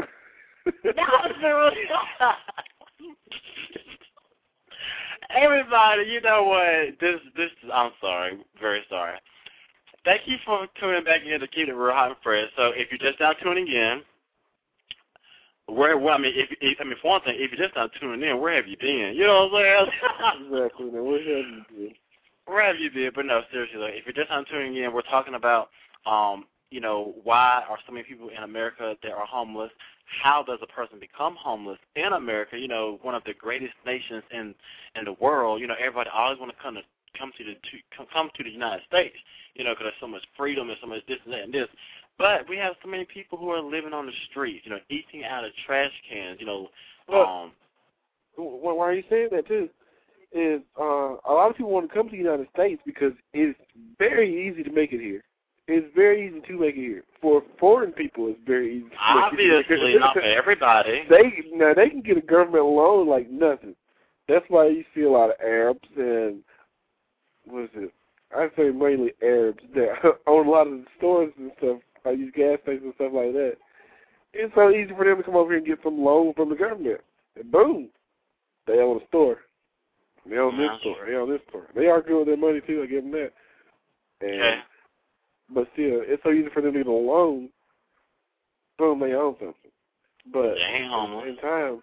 Everybody, you know what? This, this. I'm sorry, very sorry. Thank you for tuning back in to Keep It Real Hot and Fresh. So, if you're just now tuning in, where? Well, I mean, if, if I mean, for one thing, if you're just now tuning in, where have you been? You know what I'm saying? Exactly. Now, where have you been? Where have you been? But no, seriously, like, if you're just now tuning in, we're talking about, um, you know, why are so many people in America that are homeless? How does a person become homeless in America? You know, one of the greatest nations in in the world. You know, everybody always want to come to come to the to come to the United States. You know, because there's so much freedom and so much this and that and this. But we have so many people who are living on the streets. You know, eating out of trash cans. You know, Well, um, why are you saying that too? Is uh, a lot of people want to come to the United States because it's very easy to make it here. It's very easy to make it here. For foreign people, it's very easy to obviously make it not for everybody. They now they can get a government loan like nothing. That's why you see a lot of Arabs and what is it? I say mainly Arabs that own a lot of the stores and stuff, like these gas stations and stuff like that. It's so easy for them to come over here and get some loan from the government, and boom, they own a store. They own Yeah. this store. They own this store. They are good with their money too. I give them that. And, Okay. but still, it's so easy for them to get a loan. Boom, they own something. But They ain't at homeless. the same time,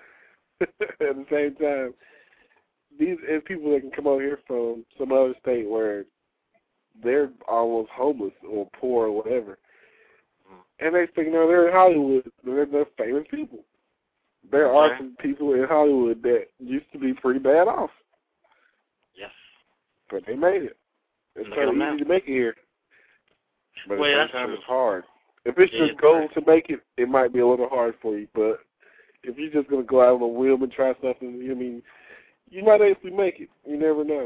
at the same time, these is people that can come over here from some other state where they're almost homeless or poor or whatever, and they think, you know, they're in Hollywood. They're, they're famous people. There are Okay. some people in Hollywood that used to be pretty bad off, Yes. but they made it. It's Look so at them easy now. to make it here, but Well, at yeah, the same that's time, true. it's hard. If it's It your is goal hard. to make it, it might be a little hard for you. But if you're just gonna go out on a whim and try something, I mean, you might actually make it. You never know.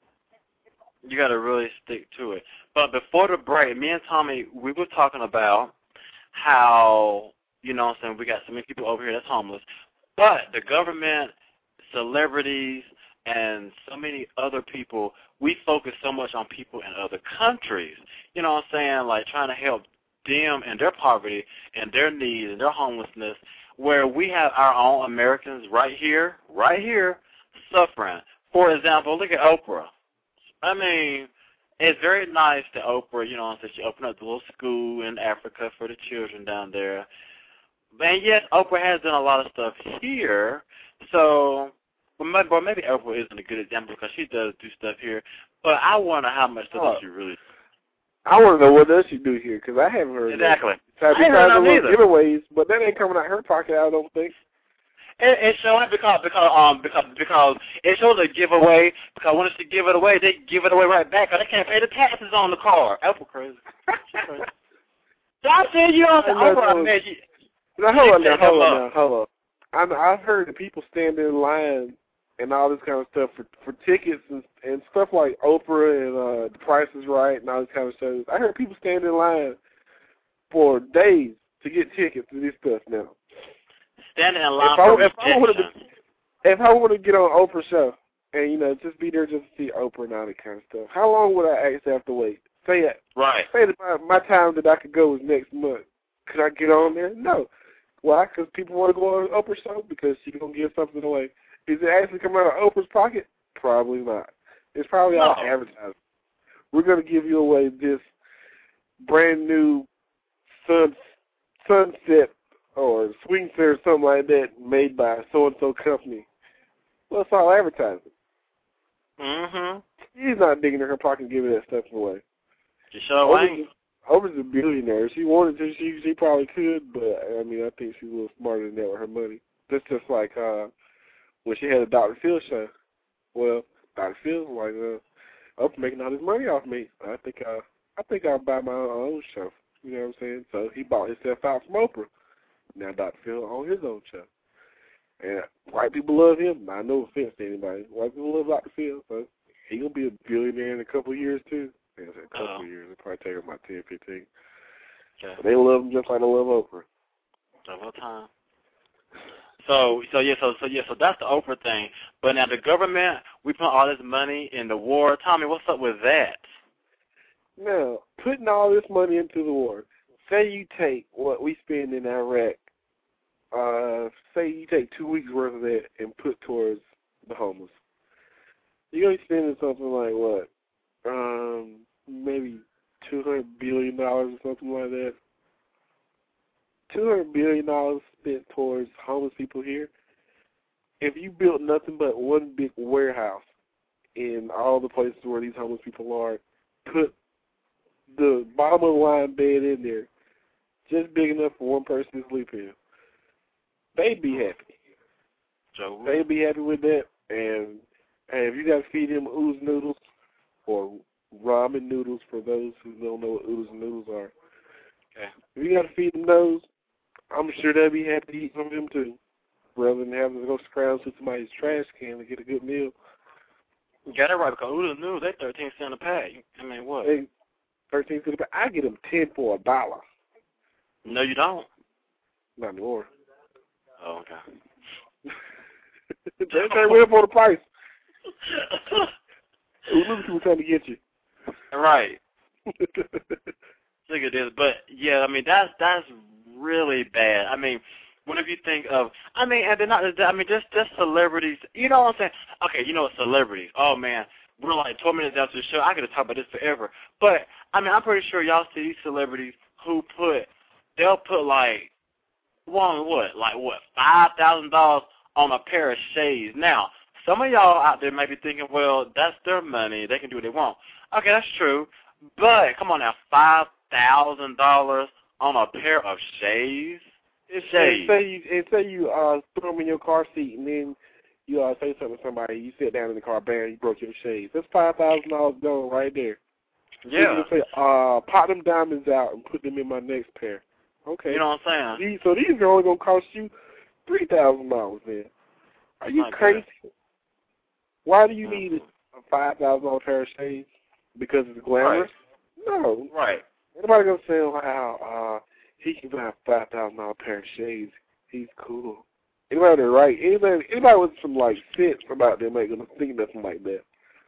You got to really stick to it. But before the break, me and Tommy, we were talking about how, you know what I'm saying, we got so many people over here that's homeless. But the government, celebrities, and so many other people, we focus so much on people in other countries. You know what I'm saying? Like trying to help them and their poverty and their needs and their homelessness, where we have our own Americans right here, right here, suffering. For example, look at Oprah. I mean, it's very nice that Oprah, you know, that she opened up the little school in Africa for the children down there. And yes, Oprah has done a lot of stuff here. So, well, maybe, well, maybe Oprah isn't a good example because she does do stuff here. But I wonder how much stuff Oh. she really. I want to know what does she do here because I haven't heard Exactly. that. I ain't heard Besides the that little either. giveaways, but that ain't coming out her pocket. I don't think. It, it shows because because um because because it shows a giveaway because when she give it away, they give it away right back because they can't pay the taxes on the car. Oprah crazy. She's crazy. So I said you know I know Oprah, those- man, you, Now hold on, They now set hold them on, now hold on. I, I've heard that people stand in line and all this kind of stuff for for tickets and and stuff like Oprah and uh, The Price is Right and all this kind of shows. I heard people stand in line for days to get tickets to this stuff now. standing in line If I- for if I would've rejection. If I want to get on Oprah's show, and, you know, just be there just to see Oprah and all that kind of stuff. How long would I actually have to wait? Say it. Right. Say that my, my time that I could go was next month. Could I get on there? No. Why? Because people want to go on Oprah's show because she's going to give something away. Is it actually coming out of Oprah's pocket? Probably not. It's probably No. all advertising. We're going to give you away this brand new sun, sunset or swing set or something like that made by so-and-so company. Well, it's all advertising. Mm-hmm. She's not digging in her pocket and giving that stuff away. You sure ain't. Oprah's a billionaire. She wanted to, she she probably could, but, I mean, I think she's a little smarter than that with her money. That's just like uh, when she had a Doctor Phil show. Well, Doctor Phil was like, uh, Oprah making all this money off me. I think I, I think I'll buy my own show. You know what I'm saying? So he bought himself out from Oprah. Now Doctor Phil on his own show. And white people love him. Not no offense to anybody. White people love Doctor Phil, so he gonna be a billionaire in a couple of years too. I said a couple Uh-oh. of years. It'll probably take him about ten, fifteen. Okay. But they love him just like they love Oprah. Double time. So, so yeah, so, so yeah, so that's the Oprah thing. But now the government, we put all this money in the war. Tommy, what's up with that? Now, putting all this money into the war, say you take what we spend in Iraq, uh, say you take two weeks worth of that and put towards the homeless. You're going to be spending something like what? Um, maybe two hundred billion dollars or something like that. two hundred billion dollars spent towards homeless people here. If you built nothing but one big warehouse in all the places where these homeless people are, put the bottom of the line bed in there, just big enough for one person to sleep in, they'd be happy. Joe. They'd be happy with that. And, and if you got to feed them ooze noodles or ramen noodles for those who don't know what ooze noodles are, Okay. if you got to feed them those, I'm sure they'd be happy to eat some of them too, rather than having to go scrounge through somebody's trash can to get a good meal. You got it right, because Oodle Noodles, they thirteen cents a pack. I mean, what? They thirteen cents, but I get them ten for a dollar. No, you don't. Not anymore. Oh, okay. they can't win for the price. Ooh, look who's trying to get you. Right. Look at this, but yeah, I mean that's that's really bad. I mean, whenever you think of, I mean, and they're not. I mean, just just celebrities. You know what I'm saying? Okay, you know what celebrities? Oh man, we're like twelve minutes after the show. I could talk about this forever. But I mean, I'm pretty sure y'all see these celebrities who put, they'll put like, one what, like what, five thousand dollars on a pair of shades. Now, some of y'all out there may be thinking, well, that's their money. They can do what they want. Okay, that's true. But come on now, five thousand dollars on a pair of shades. It's shades. And say you, and say you uh, throw them in your car seat, and then you uh, say something to somebody. You sit down in the car, bam, you broke your shades. That's five thousand dollars gone right there. Yeah. You say, uh, pop them diamonds out and put them in my next pair. Okay. You know what I'm saying? These, so these are only gonna cost you three thousand dollars. Then, are you My crazy? God. Why do you Mm-hmm. need a five thousand dollar pair of shades? Because it's glamorous? Right. No. Right. Anybody gonna say, wow, uh, he can buy a five thousand dollar pair of shades. He's cool. Anybody that right? Anybody, anybody with some like sense about them ain't gonna think nothing like that.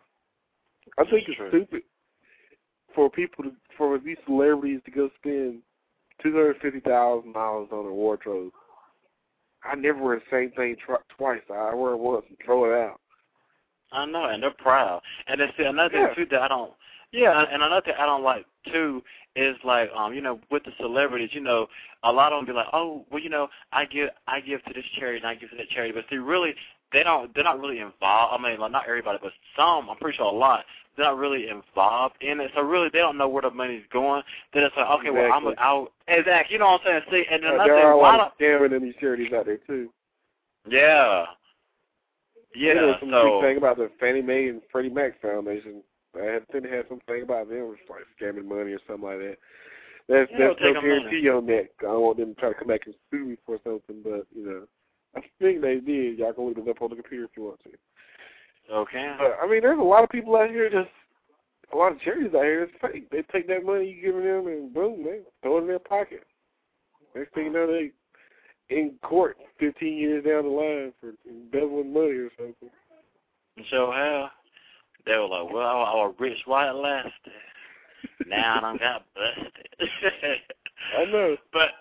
I think it's True. stupid for people to, for these celebrities to go spend two hundred fifty thousand dollars on a wardrobe. I never wear the same thing tr- twice. I wear it once and throw it out. I know, and they're proud. And then see another Yeah. thing too that I don't. Yeah, and another thing I don't like too is like um you know with the celebrities, you know, a lot of them be like, oh well, you know, I give I give to this charity and I give to that charity, but see really they don't they're not really involved. I mean, like not everybody, but some. I'm pretty sure a lot. They're not really involved in it, so really they don't know where the money's going. Then it's like, okay, Exactly. well I'm a, I'll exactly. You know what I'm saying? See, and then Uh, another there thing, are a why lot of don't- scamming in these charities out there too. yeah, yeah. You know, some So big thing about the Fannie Mae and Freddie Mac Foundation. I had think they had something about them, it's like scamming money or something like that. That's Yeah, that's it'll no take a minute. guarantee on that. I don't want them to try to come back and sue me for something, but you know, I think they did. Y'all can look it up on the computer if you want to. okay. But I mean, there's a lot of people out here just a lot of charities out here that's fake. They take that money you giving them and boom, they throw it in their pocket. Next thing you know, they in court fifteen years down the line for embezzling money or something. Sure have. They were like, well, I was rich while it lasted. Now I done got busted. I know. But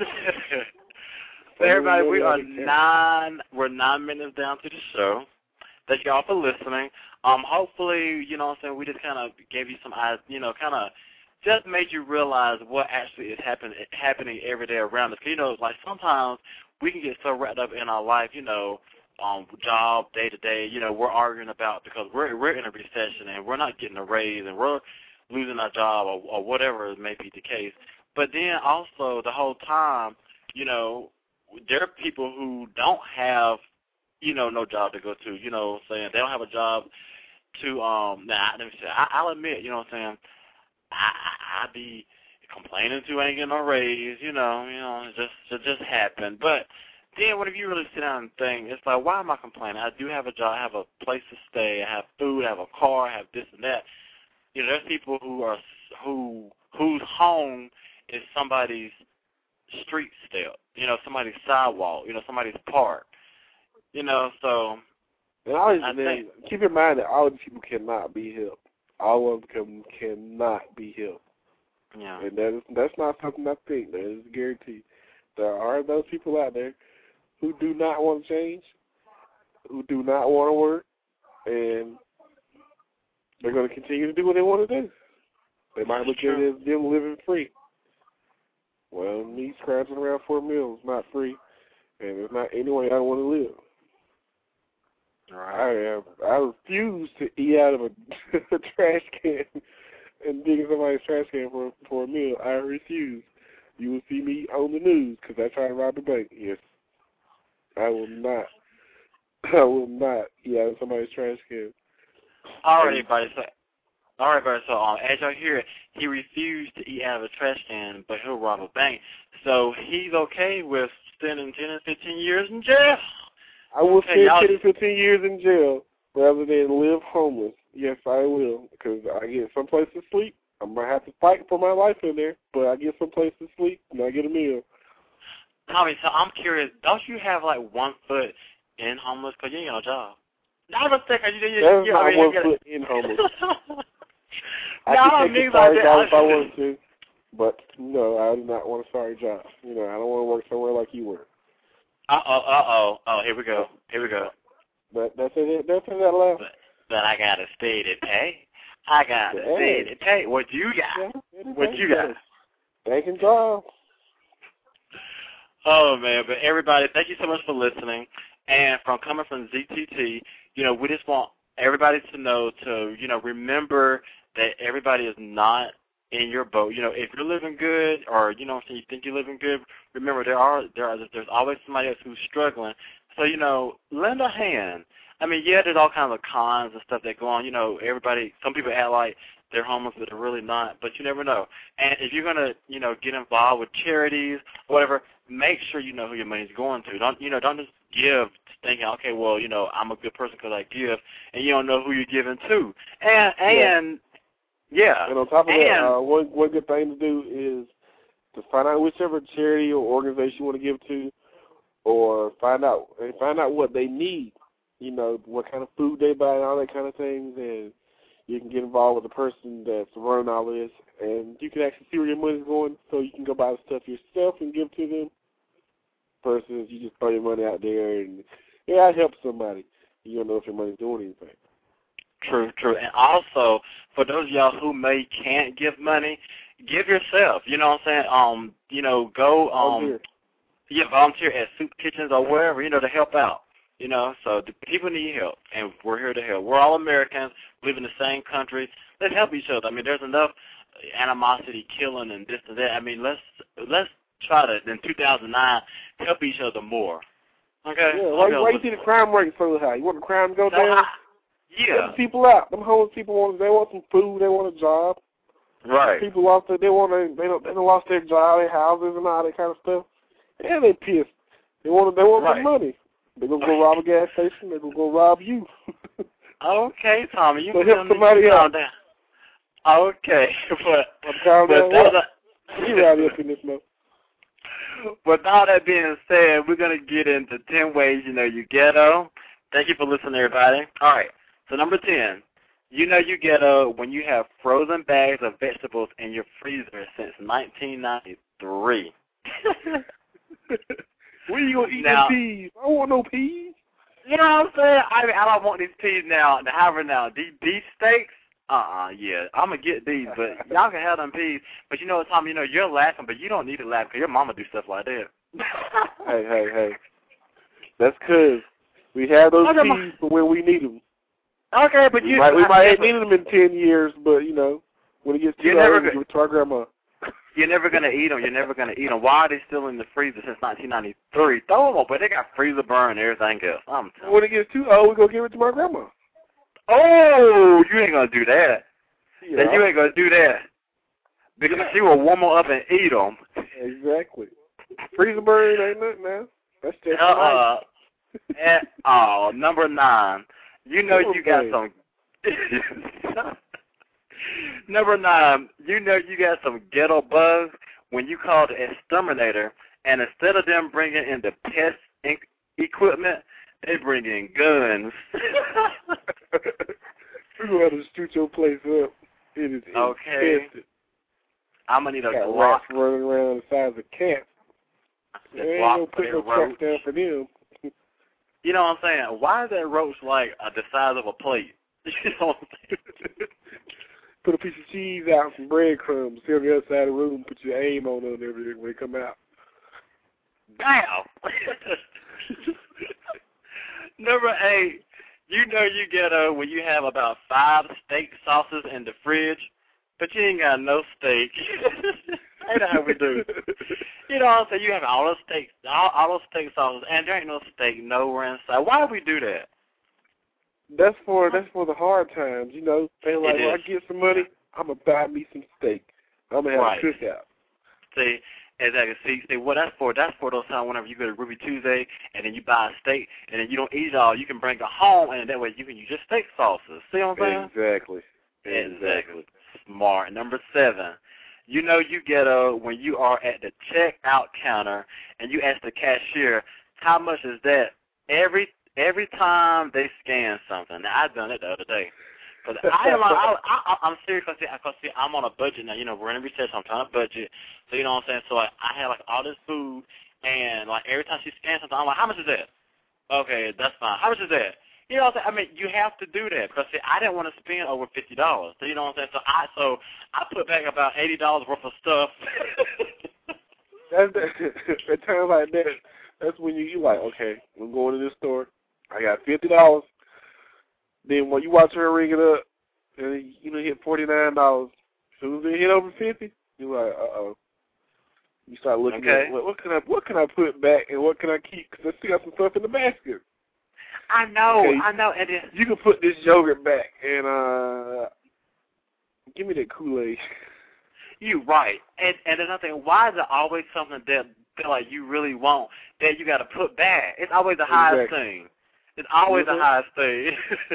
so everybody, we are nine. We're nine minutes down to the show. Thank y'all for listening. Um, hopefully, you know what I'm saying, we just kind of gave you some eyes, you know, kind of just made you realize what actually is happen, happening every day around us. You know, like sometimes we can get so wrapped up in our life, you know, um, job, day to day, you know, we're arguing about because we're we're in a recession and we're not getting a raise and we're losing our job or, or whatever may be the case. But then also the whole time, you know, there are people who don't have, you know, no job to go to, you know what I'm saying? They don't have a job to, um, now, let me say, I, I'll admit, you know what I'm saying, I, I, I be complaining to ain't getting no raise, you know, you know, it just, it just happened. But then whenever you really sit down and think, it's like, why am I complaining? I do have a job, I have a place to stay, I have food, I have a car, I have this and that. You know, there's people who are, who, whose home is somebody's street step, you know, somebody's sidewalk, you know, somebody's park, you know, so. And always, I man, think, keep in mind that all these people cannot be helped. All of them cannot be helped. yeah. And that is, that's not something I think. That is a guarantee. There are those people out there who do not want to change, who do not want to work, and they're going to continue to do what they want to do. They might look at it as them living free. Well, me scratching around for a meal is not free, and it's not any way I want to live. Right. I have, I refuse to eat out of a, a trash can and dig in somebody's trash can for for a meal. I refuse. You will see me on the news because I tried to rob the bank. Yes, I will not. I will not eat out of somebody's trash can. All right, everybody. So, all right, everybody. So, um, as y'all hear it, he refused to eat out of a trash can, but he'll rob a bank. So he's okay with spending ten and fifteen years in jail. I will okay, spend ten or fifteen years in jail rather than live homeless. Yes, I will, because I get someplace to sleep. I'm going to have to fight for my life in there, but I get someplace to sleep and I get a meal. Tommy, so I'm curious, don't you have like one foot in homeless because you ain't got no job? Not a second. You, you, That's you, not I mean, one you foot in homeless. I no, could take a like sorry that. job if I wanted to, but no, I do not want a sorry job. You know, I don't want to work somewhere like you work. Uh-oh, uh-oh. Oh, here we go. Here we go. But that's it. That's it. That laugh. But, but I got to stay to pay. I got to Yeah. stay to pay. What you got? Yeah, what you got? They can drive. Oh, man. But everybody, thank you so much for listening. And from coming from Z T T, you know, we just want everybody to know to, you know, remember that everybody is not in your boat. You know, if you're living good or, you know, you think you're living good, remember there are there are there's always somebody else who's struggling. So, you know, lend a hand. I mean, yeah, there's all kinds of cons and stuff that go on. You know, everybody, some people act like they're homeless, but they're really not. But you never know. And if you're going to, you know, get involved with charities or whatever, make sure you know who your money's going to. Don't, you know, don't just give thinking, okay, well, you know, I'm a good person because I give, and you don't know who you're giving to. And, and, yeah. Yeah. And on top of and, that, uh, one one good thing to do is to find out whichever charity or organization you want to give to, or find out and find out what they need. You know, what kind of food they buy and all that kind of things, and you can get involved with the person that's running all this, and you can actually see where your money's going, so you can go buy the stuff yourself and give to them, versus you just throw your money out there and yeah, I help somebody. You don't know if your money's doing anything. True, true. And also, for those of y'all who may can't give money, give yourself. You know what I'm saying? Um, you know, go um Volunteer. yeah, volunteer at soup kitchens or wherever, you know, to help out. You know, so the people need help, and we're here to help. We're all Americans, live in the same country. Let's help each other. I mean, there's enough animosity, killing, and this and that. I mean, let's let's try to, in two thousand nine, help each other more. Okay? Yeah, why, why you see the crime rate so high? You want the crime to go so down? I, yeah. Get the people out. Them homeless people want they want some food. They want a job. Right. People lost their, they want to, they don't they don't lost their job, their houses, and all that kind of stuff. Yeah, they pissed. They want they want right. some money. They're gonna go rob a gas station. They're gonna go rob you. Okay, Tommy, you so can help somebody calm out. down. Okay, but I'm calm but down. that's A, you rowdy up in this mess. With all that being said, we're gonna get into ten ways you know you ghetto. Thank you for listening, everybody. All right, So number ten, you know you get uh, when you have frozen bags of vegetables in your freezer since nineteen ninety-three. Where you gonna eat now, them peas? I don't want no peas. You know what I'm saying? I mean, I don't want these peas now. However, now these beef steaks, uh-uh, yeah, I'm gonna get these, but y'all can have them peas. But you know what, Tom? You know you're laughing, but you don't need to laugh because your mama do stuff like that. Hey, hey, hey. That's because we have those Okay, peas ma- for when we need them. Okay, but We you might, we I- might yeah, ain't needed them in ten years, but you know, when it gets too You're never old, we go- give it to our grandma. You're never gonna eat them. You're never gonna eat them. Why are they still in the freezer since nineteen ninety-three? Throw them away. They got freezer burn and everything else. I'm telling When it gets too old, we go give it to my grandma. Oh, you ain't gonna do that. Yeah. Then you ain't gonna do that because she will warm them up and eat them. Exactly. Freezer burn ain't nothing, man. That's just Uh uh. And, oh, number nine. You know you got some. Number nine. You know you got some ghetto bugs when you call the exterminator, and instead of them bringing in the pest in- equipment, they bring in guns. We're going to shoot your place up. It is Okay. infested. I'm gonna need a Got Glock. rats running around the size of cats. The They ain't Glock gonna for put that no roach. traps down for them. You know what I'm saying? Why is that roach like uh, the size of a plate? You know what I'm saying? Put a piece of cheese out, some breadcrumbs, sit on the other side of the room, put your aim on them and everything when they come out. Bam! Number eight, you know you get uh, when you have about five steak sauces in the fridge, but you ain't got no steak. Ain't that how we do? You know what I'm saying? You have all those steak, all, all those steak sauces, and there ain't no steak nowhere inside. Why do we do that? That's for that's for the hard times, you know. They like, It when I is. get some money, I'm gonna buy me some steak. I'm gonna have Right. a cookout. See, exactly. See, see, what that's for? That's for those times whenever you go to Ruby Tuesday and then you buy a steak and then you don't eat it all. You can bring it home and that way you can use your steak sauces. See what I'm saying? Exactly. Exactly. Smart. Number seven. You know you get a when you are at the checkout counter and you ask the cashier how much is that every every time they scan something. Now I've done it the other day. Cause I am, I, I, I'm serious. Cause see, cause see, I'm on a budget now. You know, we're in a recession. I'm trying to budget. So you know what I'm saying. So like, I had like all this food, and like every time she scans something, I'm like, how much is that? Okay, that's fine. How much is that? You know what I'm saying? I mean, you have to do that because see, I didn't want to spend over fifty dollars. So you know what I'm saying. So I, so I put back about eighty dollars worth of stuff. That's that, at times like that. That's when you you like, okay, I'm going to this store. I got fifty dollars. Then when you watch her ring it up, and you know hit forty nine dollars. As soon as it hit over fifty, you're like, uh oh. You start looking Okay. at what, what can I what can I put back and what can I keep? Because I still got some stuff in the basket. I know, Okay. I know, and then, You can put this yogurt back and uh, give me that Kool-Aid. you right. And and another thing, why is it always something that feel like you really want that you got to put back? It's always the highest Exactly. thing. It's always Mhm. the highest thing.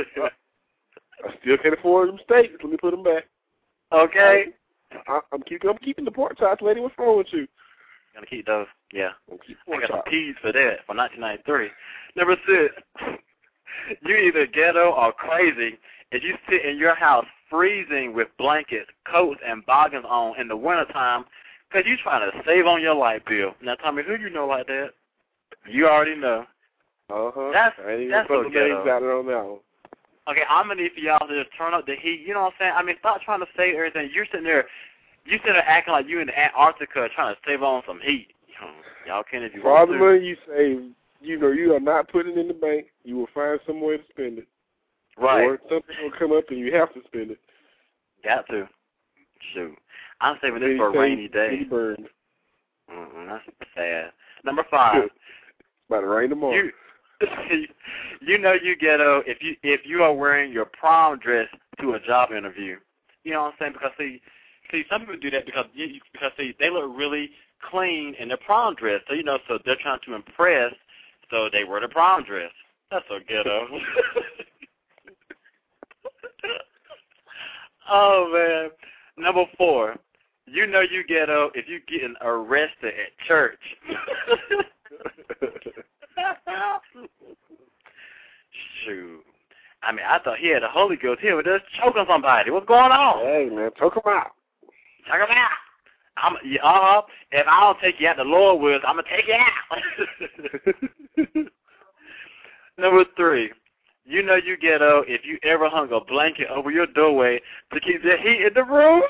I still can't afford them steaks. Let me put them back. Okay. I, I'm keeping I'm keeping the pork chops, lady. What's wrong with you? Gotta keep those. Yeah. I'm keeping I pork got some chops. peas for that for nineteen ninety-three. Number six, you either ghetto or crazy if you sit in your house freezing with blankets, coats, and boggins on in the wintertime because you're trying to save on your light bill. Now, tell me, who you know like that? You already know. Uh-huh. That's- I ain't even that's put so the ghetto. names out there on that one. Okay, I'm going to need for y'all to just turn up the heat. You know what I'm saying? I mean, stop trying to save everything. You're sitting there, you sitting there acting like you in Antarctica trying to save on some heat. Y'all can if you For all want the to. money you save, you know you are not putting it in the bank. You will find some way to spend it. Right. Or something will come up and you have to spend it. Got to. Shoot. I'm saving this Then for a you rainy save, day. then you burn. Mm-mm, that's sad. Number five. It's about to rain tomorrow. You, you know you ghetto if you if you are wearing your prom dress to a job interview. You know what I'm saying? Because see, see some people do that because you, because see they look really clean in their prom dress. So you know, so they're trying to impress. So they wear the prom dress. That's so ghetto. Oh man. Number four. You know you ghetto if you getting arrested at church. Shoot. I mean, I thought he had the Holy Ghost. He was just choking somebody. What's going on? Hey, man, choke him out. Choke him out. I'm, yeah, uh, if I don't take you out, the Lord will. I'm going to take you out. Number three. You know you ghetto if you ever hung a blanket over your doorway to keep the heat in the room.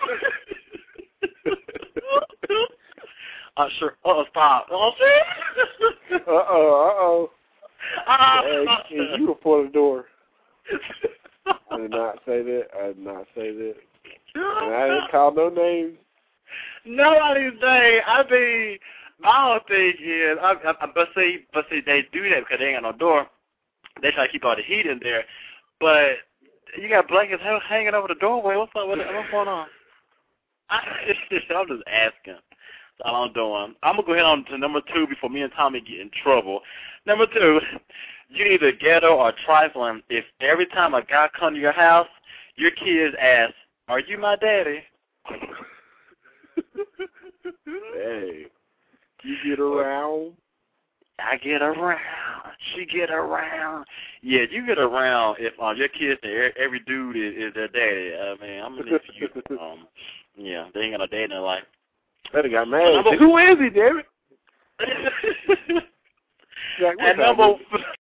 uh, sure. Uh-oh, stop. Oh, shit. Uh-oh, uh-oh. Uh, Hey, you report the door. I did not say that. I did not say that. And I didn't call no names. Nobody's name. I mean, my whole thing is, I, I, but see, but see, they do that because they ain't got no door. They try to keep all the heat in there, but you got blankets hanging over the doorway. What's up? What's going on? I, I'm just asking. That's all I'm doing. I'm gonna go ahead on to number two before me and Tommy get in trouble. Number two, you either ghetto or trifling if every time a guy comes to your house, your kids ask, "Are you my daddy?" Hey, you get around. I get around. She get around. Yeah, you get around if um, your kids say every dude is, is their daddy. I mean, I'm gonna if you um, yeah, they ain't got no dad in their life. They got mad. Who is he, damn it? Like, and number